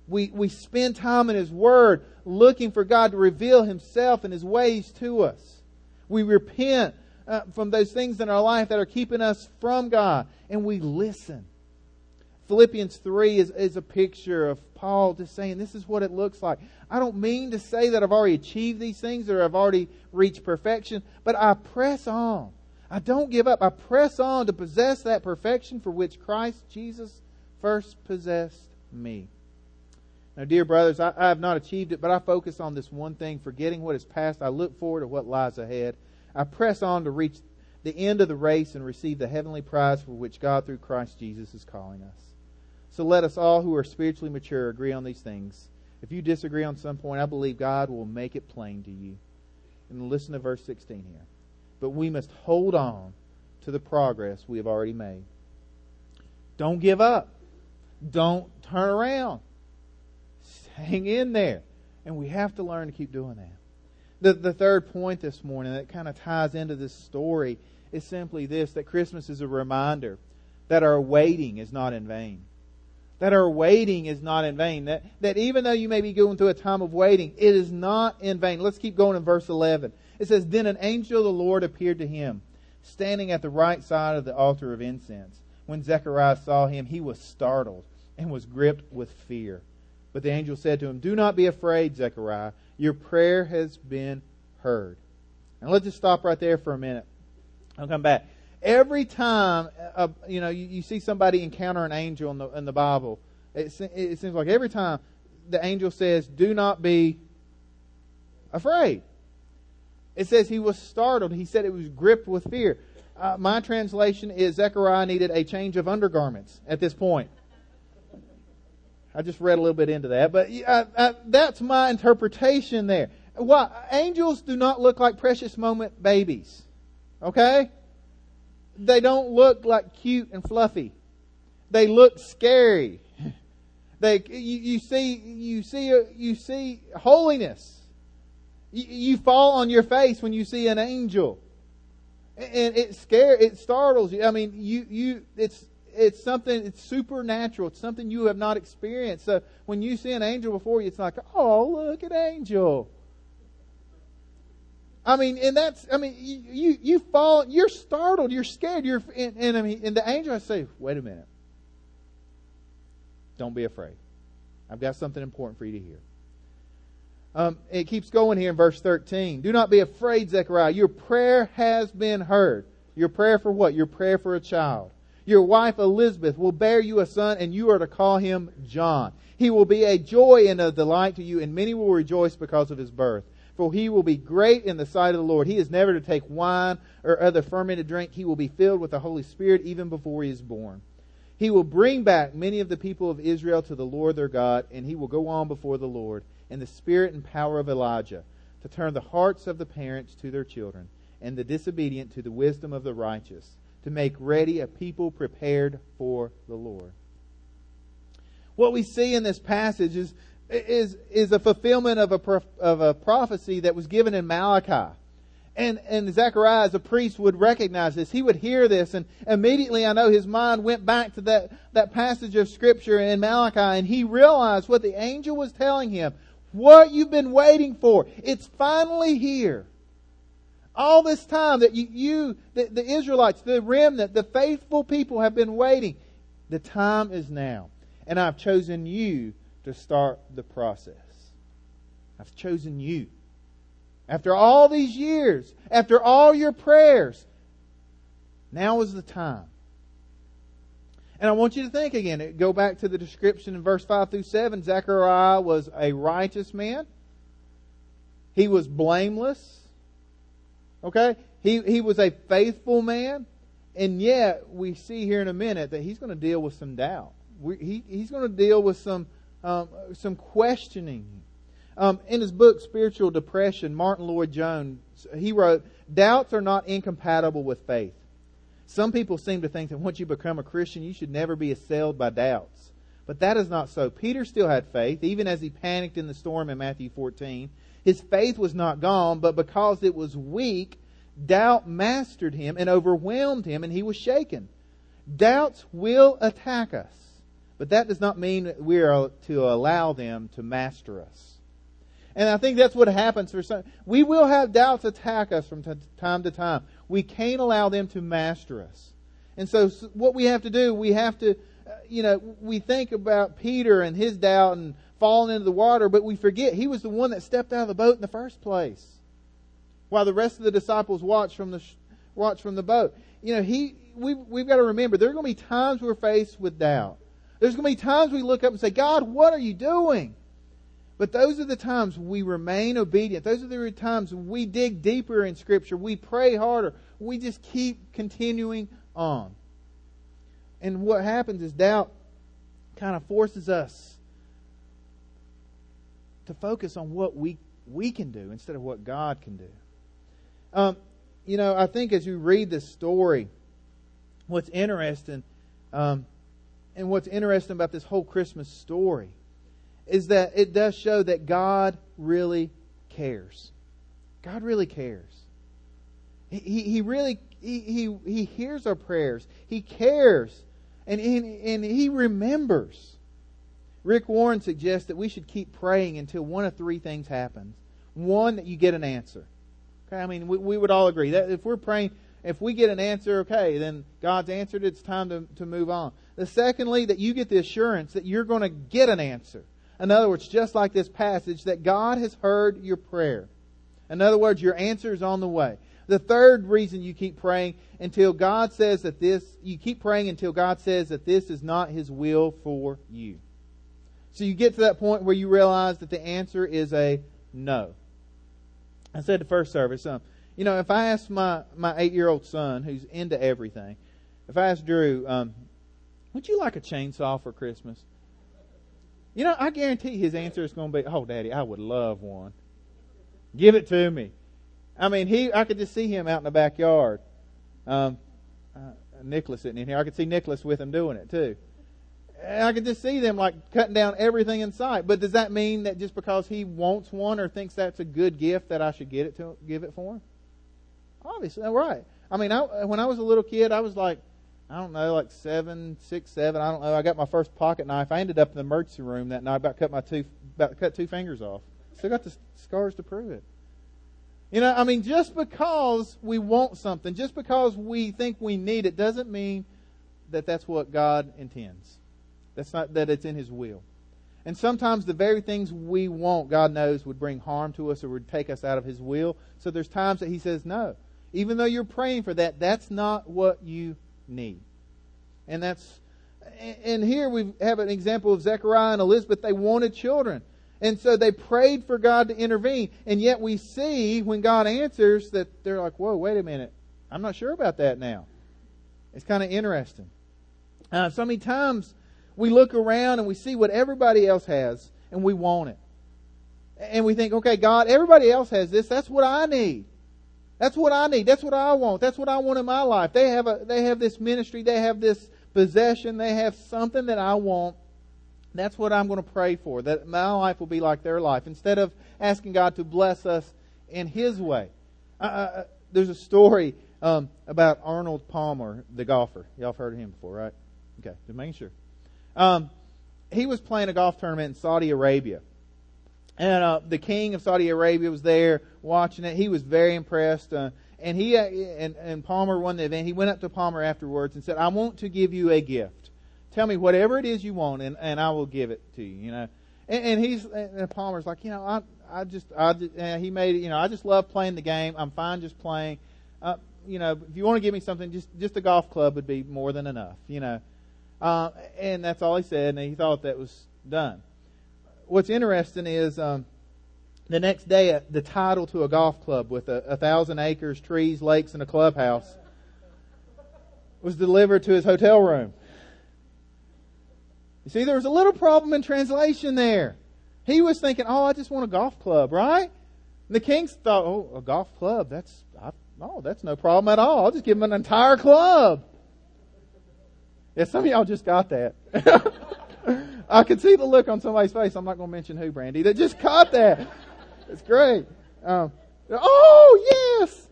We, we spend time in His Word looking for God to reveal Himself and His ways to us. We repent uh, from those things in our life that are keeping us from God. And we listen. Philippians three is, is a picture of Paul just saying, this is what it looks like. I don't mean to say that I've already achieved these things or I've already reached perfection, but I press on. I don't give up. I press on to possess that perfection for which Christ Jesus first possessed me. Now, dear brothers, I, I have not achieved it, but I focus on this one thing, forgetting what is past. I look forward to what lies ahead. I press on to reach the end of the race and receive the heavenly prize for which God through Christ Jesus is calling us. So let us all who are spiritually mature agree on these things. If you disagree on some point, I believe God will make it plain to you. And listen to verse sixteen here. But we must hold on to the progress we have already made. Don't give up. Don't turn around. Hang in there. And we have to learn to keep doing that. The, the third point this morning that kind of ties into this story is simply this, that Christmas is a reminder that our waiting is not in vain. That our waiting is not in vain. That, that even though you may be going through a time of waiting, it is not in vain. Let's keep going in verse eleven. It says, Then an angel of the Lord appeared to him, standing at the right side of the altar of incense. When Zechariah saw him, he was startled and was gripped with fear. But the angel said to him, Do not be afraid, Zechariah. Your prayer has been heard. And let's just stop right there for a minute. I'll come back. Every time, uh, you know, you, you see somebody encounter an angel in the, in the Bible, it, it seems like every time the angel says, do not be afraid. It says he was startled. He said it was gripped with fear. Uh, my translation is Zechariah needed a change of undergarments at this point. I just read a little bit into that, but uh, uh, that's my interpretation there. Why? Angels do not look like precious moment babies. Okay? They don't look like cute and fluffy. They look scary. They you, you see you see you see holiness. You, you fall on your face when you see an angel, and it scares, it startles you. I mean, you you it's it's something, it's supernatural. It's something you have not experienced. So when you see an angel before you, it's like, oh, look at angel. I mean, and that's, I mean, you, you, you fall, you're startled, you're scared, you're, and, and I mean, and the angel has to say, wait a minute. Don't be afraid. I've got something important for you to hear. Um, it keeps going here in verse thirteen. Do not be afraid, Zechariah. Your prayer has been heard. Your prayer for what? Your prayer for a child. Your wife Elizabeth will bear you a son, and you are to call him John. He will be a joy and a delight to you, and many will rejoice because of his birth. For he will be great in the sight of the Lord. He is never to take wine or other fermented drink. He will be filled with the Holy Spirit even before he is born. He will bring back many of the people of Israel to the Lord their God, and he will go on before the Lord in the spirit and power of Elijah, to turn the hearts of the parents to their children, and the disobedient to the wisdom of the righteous, to make ready a people prepared for the Lord. What we see in this passage is is is a fulfillment of a of a prophecy that was given in Malachi. And and Zechariah, as a priest, would recognize this. He would hear this, and immediately I know his mind went back to that, that passage of Scripture in Malachi, and he realized what the angel was telling him. What you've been waiting for. It's finally here. All this time that you, you the, the Israelites, the remnant, the faithful people have been waiting. The time is now. And I've chosen you to start the process. I've chosen you. After all these years, after all your prayers, now is the time. And I want you to think again, go back to the description in verse five through seven. Zechariah was a righteous man. He was blameless. Okay? He, he was a faithful man. And yet, we see here in a minute that he's going to deal with some doubt. We, he, he's going to deal with some um, some questioning. Um, in his book, Spiritual Depression, Martin Lloyd-Jones, he wrote, doubts are not incompatible with faith. Some people seem to think that once you become a Christian, you should never be assailed by doubts. But that is not so. Peter still had faith, even as he panicked in the storm in Matthew fourteen. His faith was not gone, but because it was weak, doubt mastered him and overwhelmed him, and he was shaken. Doubts will attack us. But that does not mean that we are to allow them to master us. And I think that's what happens for some. We will have doubts attack us from t- time to time. We can't allow them to master us. And so what we have to do, we have to, you know, we think about Peter and his doubt and falling into the water, but we forget he was the one that stepped out of the boat in the first place, while the rest of the disciples watched from the watched from the boat. You know, he we we've got to remember there are going to be times we're faced with doubt. There's going to be times we look up and say, God, what are you doing? But those are the times we remain obedient. Those are the times we dig deeper in Scripture. We pray harder. We just keep continuing on. And what happens is doubt kind of forces us to focus on what we we can do instead of what God can do. Um, you know, I think as you read this story, what's interesting, um, and what's interesting about this whole Christmas story is that it does show that God really cares. God really cares. He, he, he really he, he he hears our prayers. He cares, and and, and He remembers. Rick Warren suggests that we should keep praying until one of three things happens. One, that you get an answer. Okay, I mean we, we would all agree that if we're praying, if we get an answer, okay, then God's answered. It's time to to move on. The secondly, that you get the assurance that you're going to get an answer. In other words, just like this passage, that God has heard your prayer. In other words, your answer is on the way. The third reason you keep praying until God says that this, you keep praying until God says that this is not His will for you. So you get to that point where you realize that the answer is a no. I said the first service, um, you know, if I ask my, my eight-year-old son, who's into everything, if I ask Drew, um, would you like a chainsaw for Christmas? You know, I guarantee his answer is going to be, oh, Daddy, I would love one. Give it to me. I mean, he. I could just see him out in the backyard. Um, uh, Nicholas sitting in here. I could see Nicholas with him doing it, too. And I could just see them, like, cutting down everything in sight. But does that mean that just because he wants one or thinks that's a good gift that I should get it to give it for him? Obviously, right. I mean, I, when I was a little kid, I was like, I don't know, like seven, six, seven. I don't know. I got my first pocket knife. I ended up in the emergency room that night. About cut my two, about to cut two fingers off. Still got the scars to prove it. You know, I mean, just because we want something, just because we think we need it, doesn't mean that that's what God intends. That's not that it's in His will. And sometimes the very things we want, God knows, would bring harm to us or would take us out of His will. So there's times that He says no, even though you're praying for that. That's not what you need. And that's and here we have an example of Zechariah and Elizabeth. They wanted children, and so they prayed for God to intervene. And yet we see when God answers that they're like, whoa, wait a minute, I'm not sure about that now. It's kind of interesting. Uh, so many times we look around and we see what everybody else has and we want it, and we think, okay, God, everybody else has this, that's what I need. That's what I need. That's what I want. That's what I want in my life. They have a, they have this ministry. They have this possession. They have something that I want. That's what I'm going to pray for. That my life will be like their life. Instead of asking God to bless us in His way. Uh, uh, there's a story um, about Arnold Palmer, the golfer. Y'all have heard of him before, right? Okay, just making sure. Um, he was playing a golf tournament in Saudi Arabia. And uh, the king of Saudi Arabia was there watching it. He was very impressed. Uh, and he uh, and, and Palmer won the event. He went up to Palmer afterwards and said, I want to give you a gift. Tell me whatever it is you want, and, and I will give it to you. You know, and, and he's and Palmer's like, you know, I I just I just, uh, he made it. You know, I just love playing the game. I'm fine just playing. Uh, you know, if you want to give me something, just just a golf club would be more than enough. You know, uh, and that's all he said. And he thought that was done. What's interesting is um, the next day, uh, the title to a golf club with a, a thousand acres, trees, lakes, and a clubhouse was delivered to his hotel room. You see, there was a little problem in translation there. He was thinking, oh, I just want a golf club, right? And the king thought, oh, a golf club, that's I, oh, that's no problem at all. I'll just give him an entire club. Yeah, some of y'all just got that. I could see the look on somebody's face. I'm not going to mention who, Brandy, that just caught that. It's great. Um, oh, yes.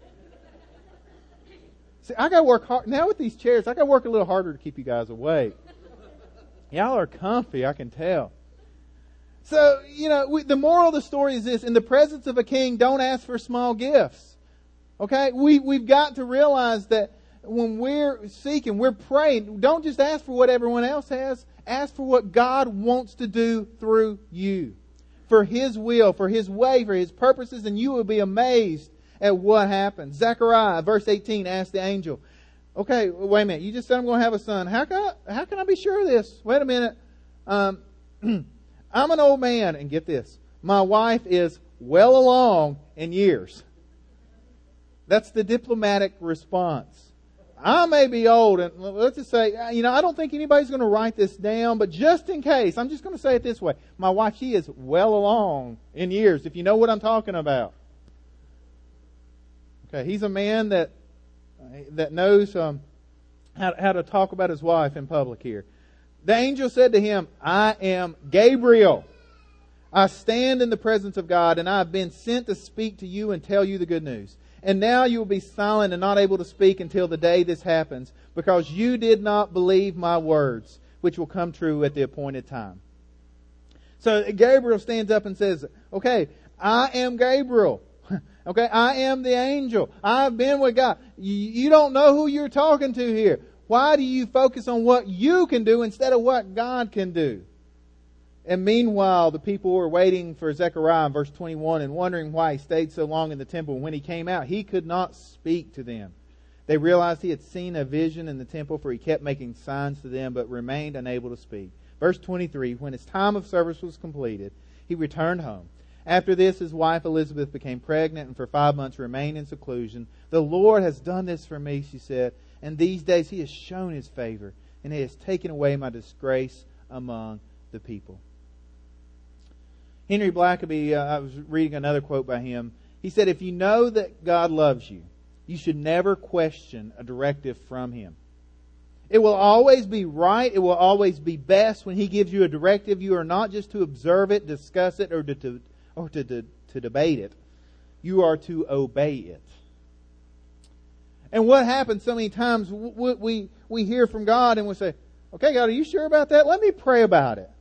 See, I got to work hard. Now with these chairs, I got to work a little harder to keep you guys awake. Y'all are comfy, I can tell. So, you know, we, the moral of the story is this. In the presence of a king, don't ask for small gifts. Okay? We, we've got to realize that when we're seeking, we're praying, don't just ask for what everyone else has. Ask for what God wants to do through you. For His will, for His way, for His purposes, and you will be amazed at what happens. Zechariah, verse eighteen, asked the angel, okay, wait a minute, you just said I'm going to have a son. How can I, how can I be sure of this? Wait a minute. Um, I'm an old man, and get this, my wife is well along in years. That's the diplomatic response. I may be old, and let's just say, you know, I don't think anybody's going to write this down, but just in case, I'm just going to say it this way. My wife, she is well along in years, if you know what I'm talking about. Okay, he's a man that that knows um, how, how to talk about his wife in public here. The angel said to him, I am Gabriel. I stand in the presence of God, and I have been sent to speak to you and tell you the good news. And now you will be silent and not able to speak until the day this happens, because you did not believe my words, which will come true at the appointed time. So Gabriel stands up and says, okay, I am Gabriel. Okay, I am the angel. I've been with God. You don't know who you're talking to here. Why do you focus on what you can do instead of what God can do? And meanwhile, the people were waiting for Zechariah in verse twenty-one and wondering why he stayed so long in the temple. When he came out, he could not speak to them. They realized he had seen a vision in the temple, for he kept making signs to them, but remained unable to speak. Verse twenty-three, when his time of service was completed, he returned home. After this, his wife Elizabeth became pregnant and for five months remained in seclusion. The Lord has done this for me, she said, and these days he has shown his favor, and he has taken away my disgrace among the people. Henry Blackaby, uh, I was reading another quote by him. He said, if you know that God loves you, you should never question a directive from Him. It will always be right. It will always be best when He gives you a directive. You are not just to observe it, discuss it, or to, to or to, to, to debate it. You are to obey it. And what happens so many times, we, we, we hear from God and we say, okay, God, are you sure about that? Let me pray about it.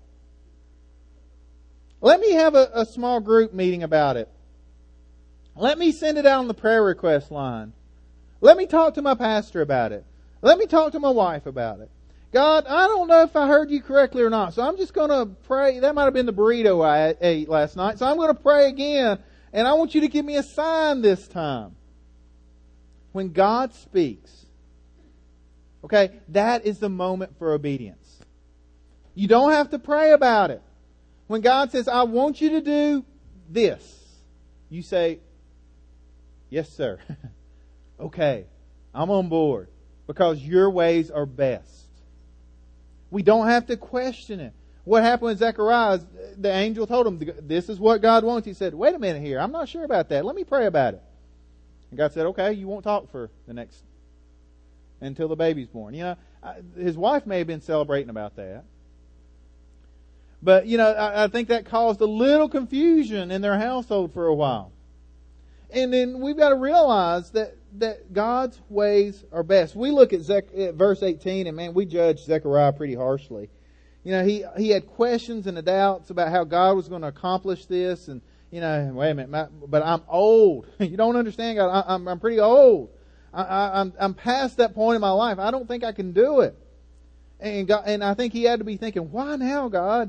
Let me have a, a small group meeting about it. Let me send it out on the prayer request line. Let me talk to my pastor about it. Let me talk to my wife about it. God, I don't know if I heard you correctly or not, so I'm just going to pray. That might have been the burrito I ate last night, so I'm going to pray again, and I want you to give me a sign this time. When God speaks, okay, that is the moment for obedience. You don't have to pray about it. When God says, I want you to do this, you say, yes, sir. Okay, I'm on board, because your ways are best. We don't have to question it. What happened with Zechariah, the angel told him, this is what God wants. He said, wait a minute here, I'm not sure about that. Let me pray about it. And God said, okay, you won't talk for the next, until the baby's born. You know, his wife may have been celebrating about that. But, you know, I, I think that caused a little confusion in their household for a while. And then we've got to realize that, that God's ways are best. We look at, Zech, at verse eighteen, and man, we judge Zechariah pretty harshly. You know, he, he had questions and doubts about how God was going to accomplish this. And, you know, wait a minute, my, but I'm old. You don't understand, God. I, I'm, I'm pretty old. I, I, I'm, I'm past that point in my life. I don't think I can do it. And God, and I think he had to be thinking, why now, God?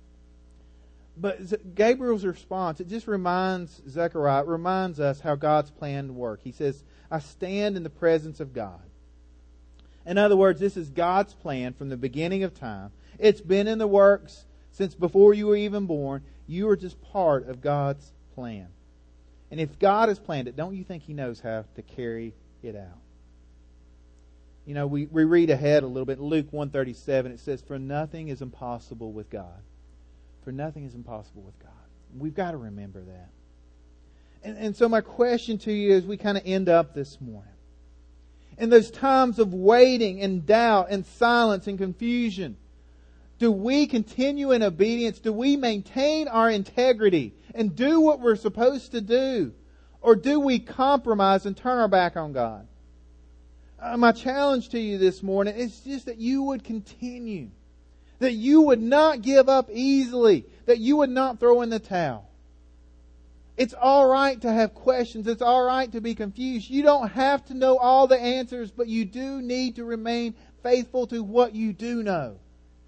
But Gabriel's response, it just reminds Zechariah, it reminds us how God's plan works. He says, I stand in the presence of God. In other words, this is God's plan from the beginning of time. It's been in the works since before you were even born. You are just part of God's plan. And if God has planned it, don't you think He knows how to carry it out? You know, we, we read ahead a little bit. Luke one thirty-seven, it says, for nothing is impossible with God. For nothing is impossible with God. We've got to remember that. And, and so my question to you as we kind of end up this morning. In those times of waiting and doubt and silence and confusion, do we continue in obedience? Do we maintain our integrity and do what we're supposed to do? Or do we compromise and turn our back on God? Uh, my challenge to you this morning is just that you would continue. That you would not give up easily. That you would not throw in the towel. It's all right to have questions. It's all right to be confused. You don't have to know all the answers, but you do need to remain faithful to what you do know.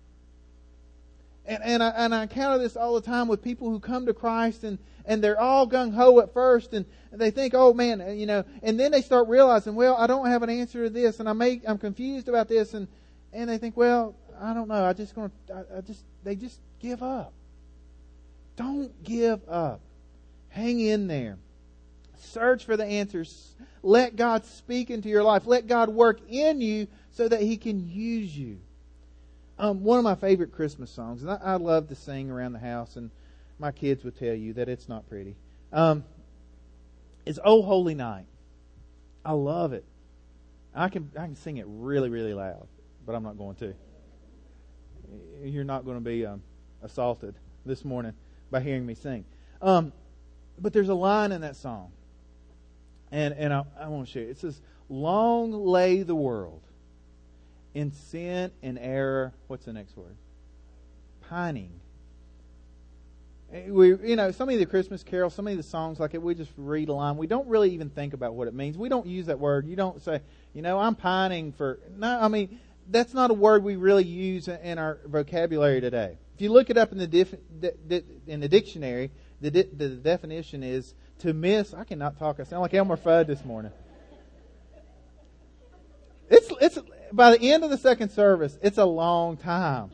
And, and, I, and I encounter this all the time with people who come to Christ and, and they're all gung-ho at first and they think, oh man, you know, and then they start realizing, well, I don't have an answer to this and I may, I'm confused about this and, and they think, well, I don't know, I just gonna, I, I just, they just give up. Don't give up. Hang in there. Search for the answers. Let God speak into your life. Let God work in you so that He can use you. Um, one of my favorite Christmas songs, and I, I love to sing around the house, and my kids would tell you that it's not pretty, um, is "Oh Holy Night." I love it. I can I can sing it really, really loud, but I'm not going to. You're not going to be um, assaulted this morning by hearing me sing. Um, but there's a line in that song, and, and I, I want to share it. It says, "Long lay the world in sin and error." What's the next word? Pining. We, you know, some of the Christmas carols, some of the songs like it, we just read a line. We don't really even think about what it means. We don't use that word. You don't say, you know, I'm pining for. No, I mean, that's not a word we really use in our vocabulary today. If you look it up in the dif, in the dictionary, the, the definition is to miss. I cannot talk. I sound like Elmer Fudd this morning. It's it's by the end of the second service, it's a long time.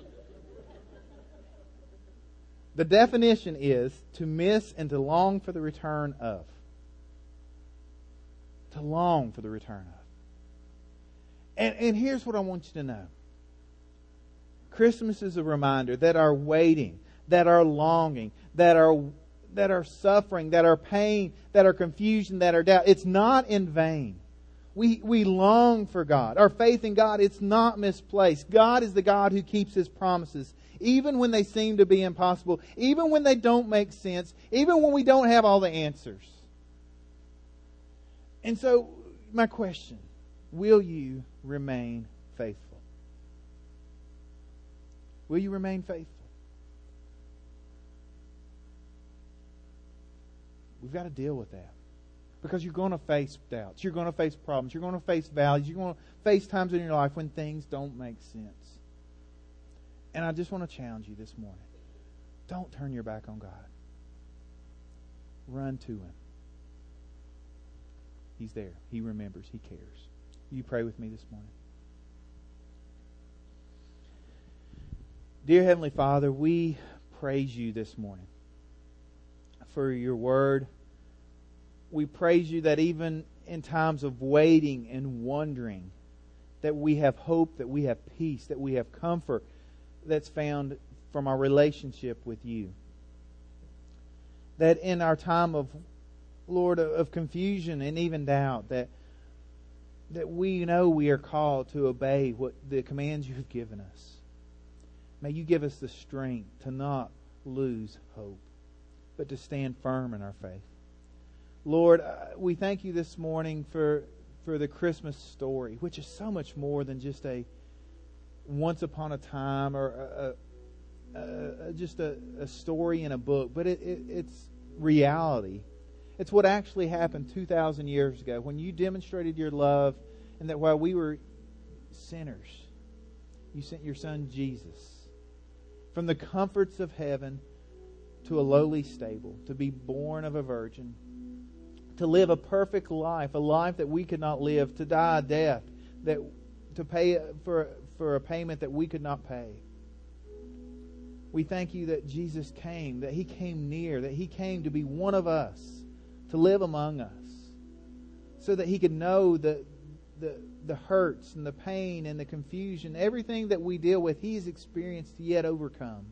The definition is to miss and to long for the return of. To long for the return of. And, and here's what I want you to know. Christmas is a reminder that our waiting, that our longing, that our, that our suffering, that our pain, that our confusion, that our doubt, it's not in vain. We, we long for God. Our faith in God, it's not misplaced. God is the God who keeps His promises, even when they seem to be impossible, even when they don't make sense, even when we don't have all the answers. And so, my question, will you remain faithful? Will you remain faithful? We've got to deal with that. Because you're going to face doubts. You're going to face problems. You're going to face valleys. You're going to face times in your life when things don't make sense. And I just want to challenge you this morning. Don't turn your back on God. Run to Him. He's there. He remembers. He cares. Will you pray with me this morning? Dear Heavenly Father, we praise You this morning for Your Word. We praise You that even in times of waiting and wondering, that we have hope, that we have peace, that we have comfort that's found from our relationship with You. That in our time of, Lord, of confusion and even doubt, that that we know we are called to obey what the commands You have given us. May You give us the strength to not lose hope, but to stand firm in our faith. Lord, we thank You this morning for for the Christmas story, which is so much more than just a once upon a time or a, a, a, just a, a story in a book, but it, it, it's reality. It's what actually happened two thousand years ago when You demonstrated Your love, and that while we were sinners, You sent Your Son Jesus from the comforts of heaven to a lowly stable, to be born of a virgin, to live a perfect life, a life that we could not live, to die a death, that to pay for for a payment that we could not pay. We thank You that Jesus came, that He came near, that He came to be one of us, to live among us, so that He could know the the the hurts and the pain and the confusion, everything that we deal with, He has experienced yet overcome.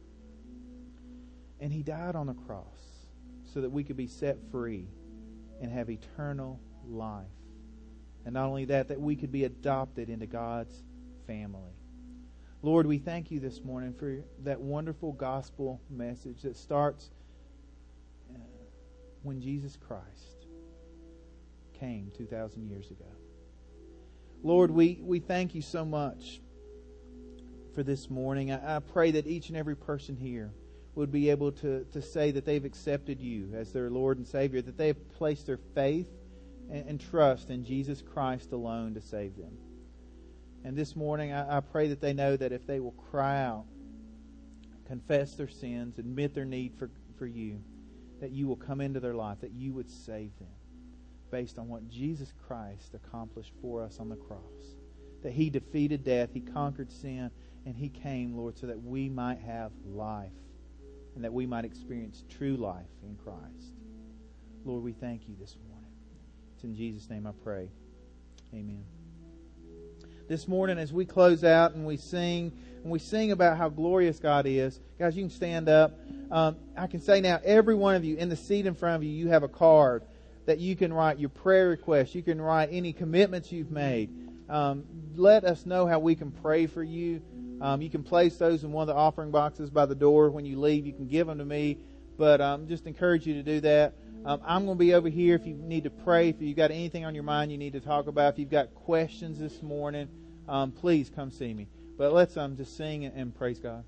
And He died on the cross so that we could be set free and have eternal life. And not only that, that we could be adopted into God's family. Lord, we thank You this morning for that wonderful gospel message that starts uh, when Jesus Christ came two thousand years ago. Lord, we, we thank You so much for this morning. I, I pray that each and every person here would be able to, to say that they've accepted you as their Lord and Savior, that they have placed their faith and, and trust in Jesus Christ alone to save them. And this morning, I, I pray that they know that if they will cry out, confess their sins, admit their need for, for you, that you will come into their life, that you would save them based on what Jesus Christ accomplished for us on the cross. That He defeated death, He conquered sin, and He came, Lord, so that we might have life and that we might experience true life in Christ. Lord, we thank you this morning. It's in Jesus' name I pray. Amen. This morning as we close out and we sing, and we sing about how glorious God is, guys, you can stand up. Um, I can say now, every one of you in the seat in front of you, you have a card that you can write your prayer requests. You can write any commitments you've made. Um, let us know how we can pray for you. Um, you can place those in one of the offering boxes by the door when you leave. You can give them to me, but um, just encourage you to do that. Um, I'm going to be over here if you need to pray, if you've got anything on your mind you need to talk about, if you've got questions this morning, um, please come see me. But let's um, just sing and, and praise God.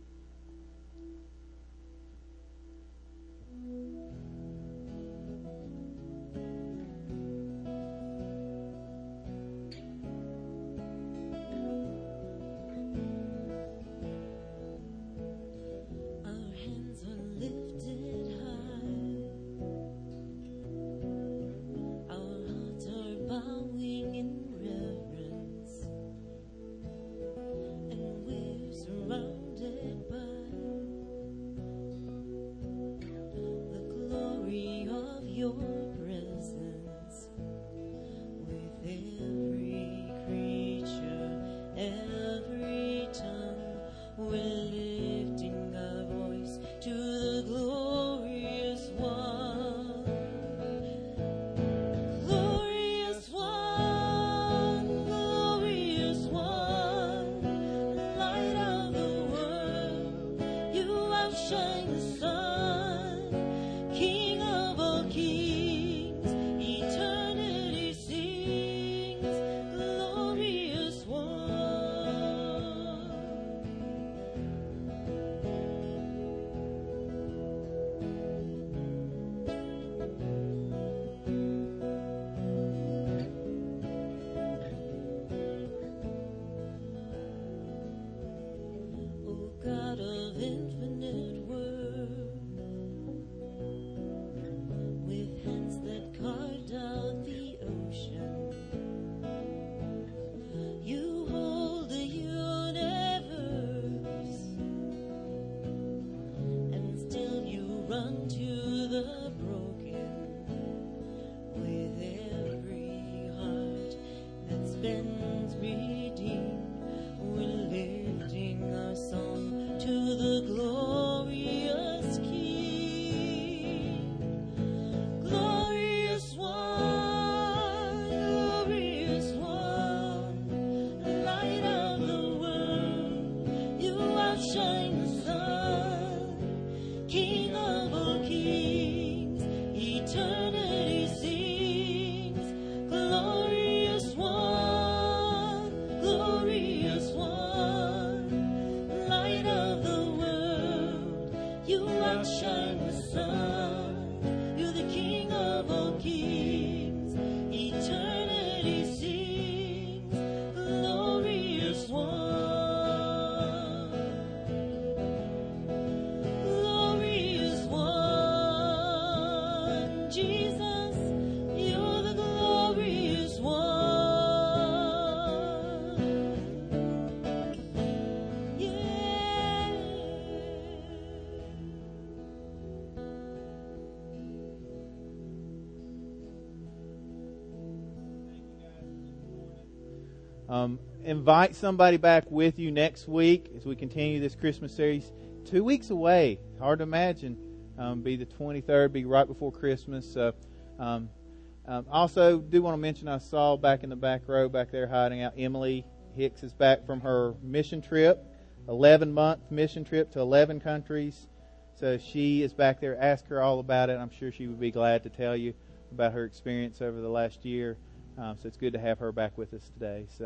Um, invite somebody back with you next week as we continue this Christmas series. Two weeks away. Hard to imagine. Um, be the twenty-third, be right before Christmas. So, um, um, also, do want to mention I saw back in the back row, back there hiding out, Emily Hicks is back from her mission trip, eleven-month mission trip to eleven countries. So she is back there. Ask her all about it. I'm sure she would be glad to tell you about her experience over the last year. Um, so it's good to have her back with us today. So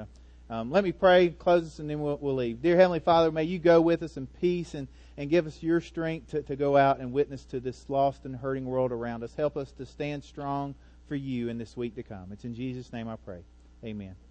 Um, let me pray, close us, and then we'll, we'll leave. Dear Heavenly Father, may you go with us in peace and, and give us your strength to, to go out and witness to this lost and hurting world around us. Help us to stand strong for you in this week to come. It's in Jesus' name I pray. Amen.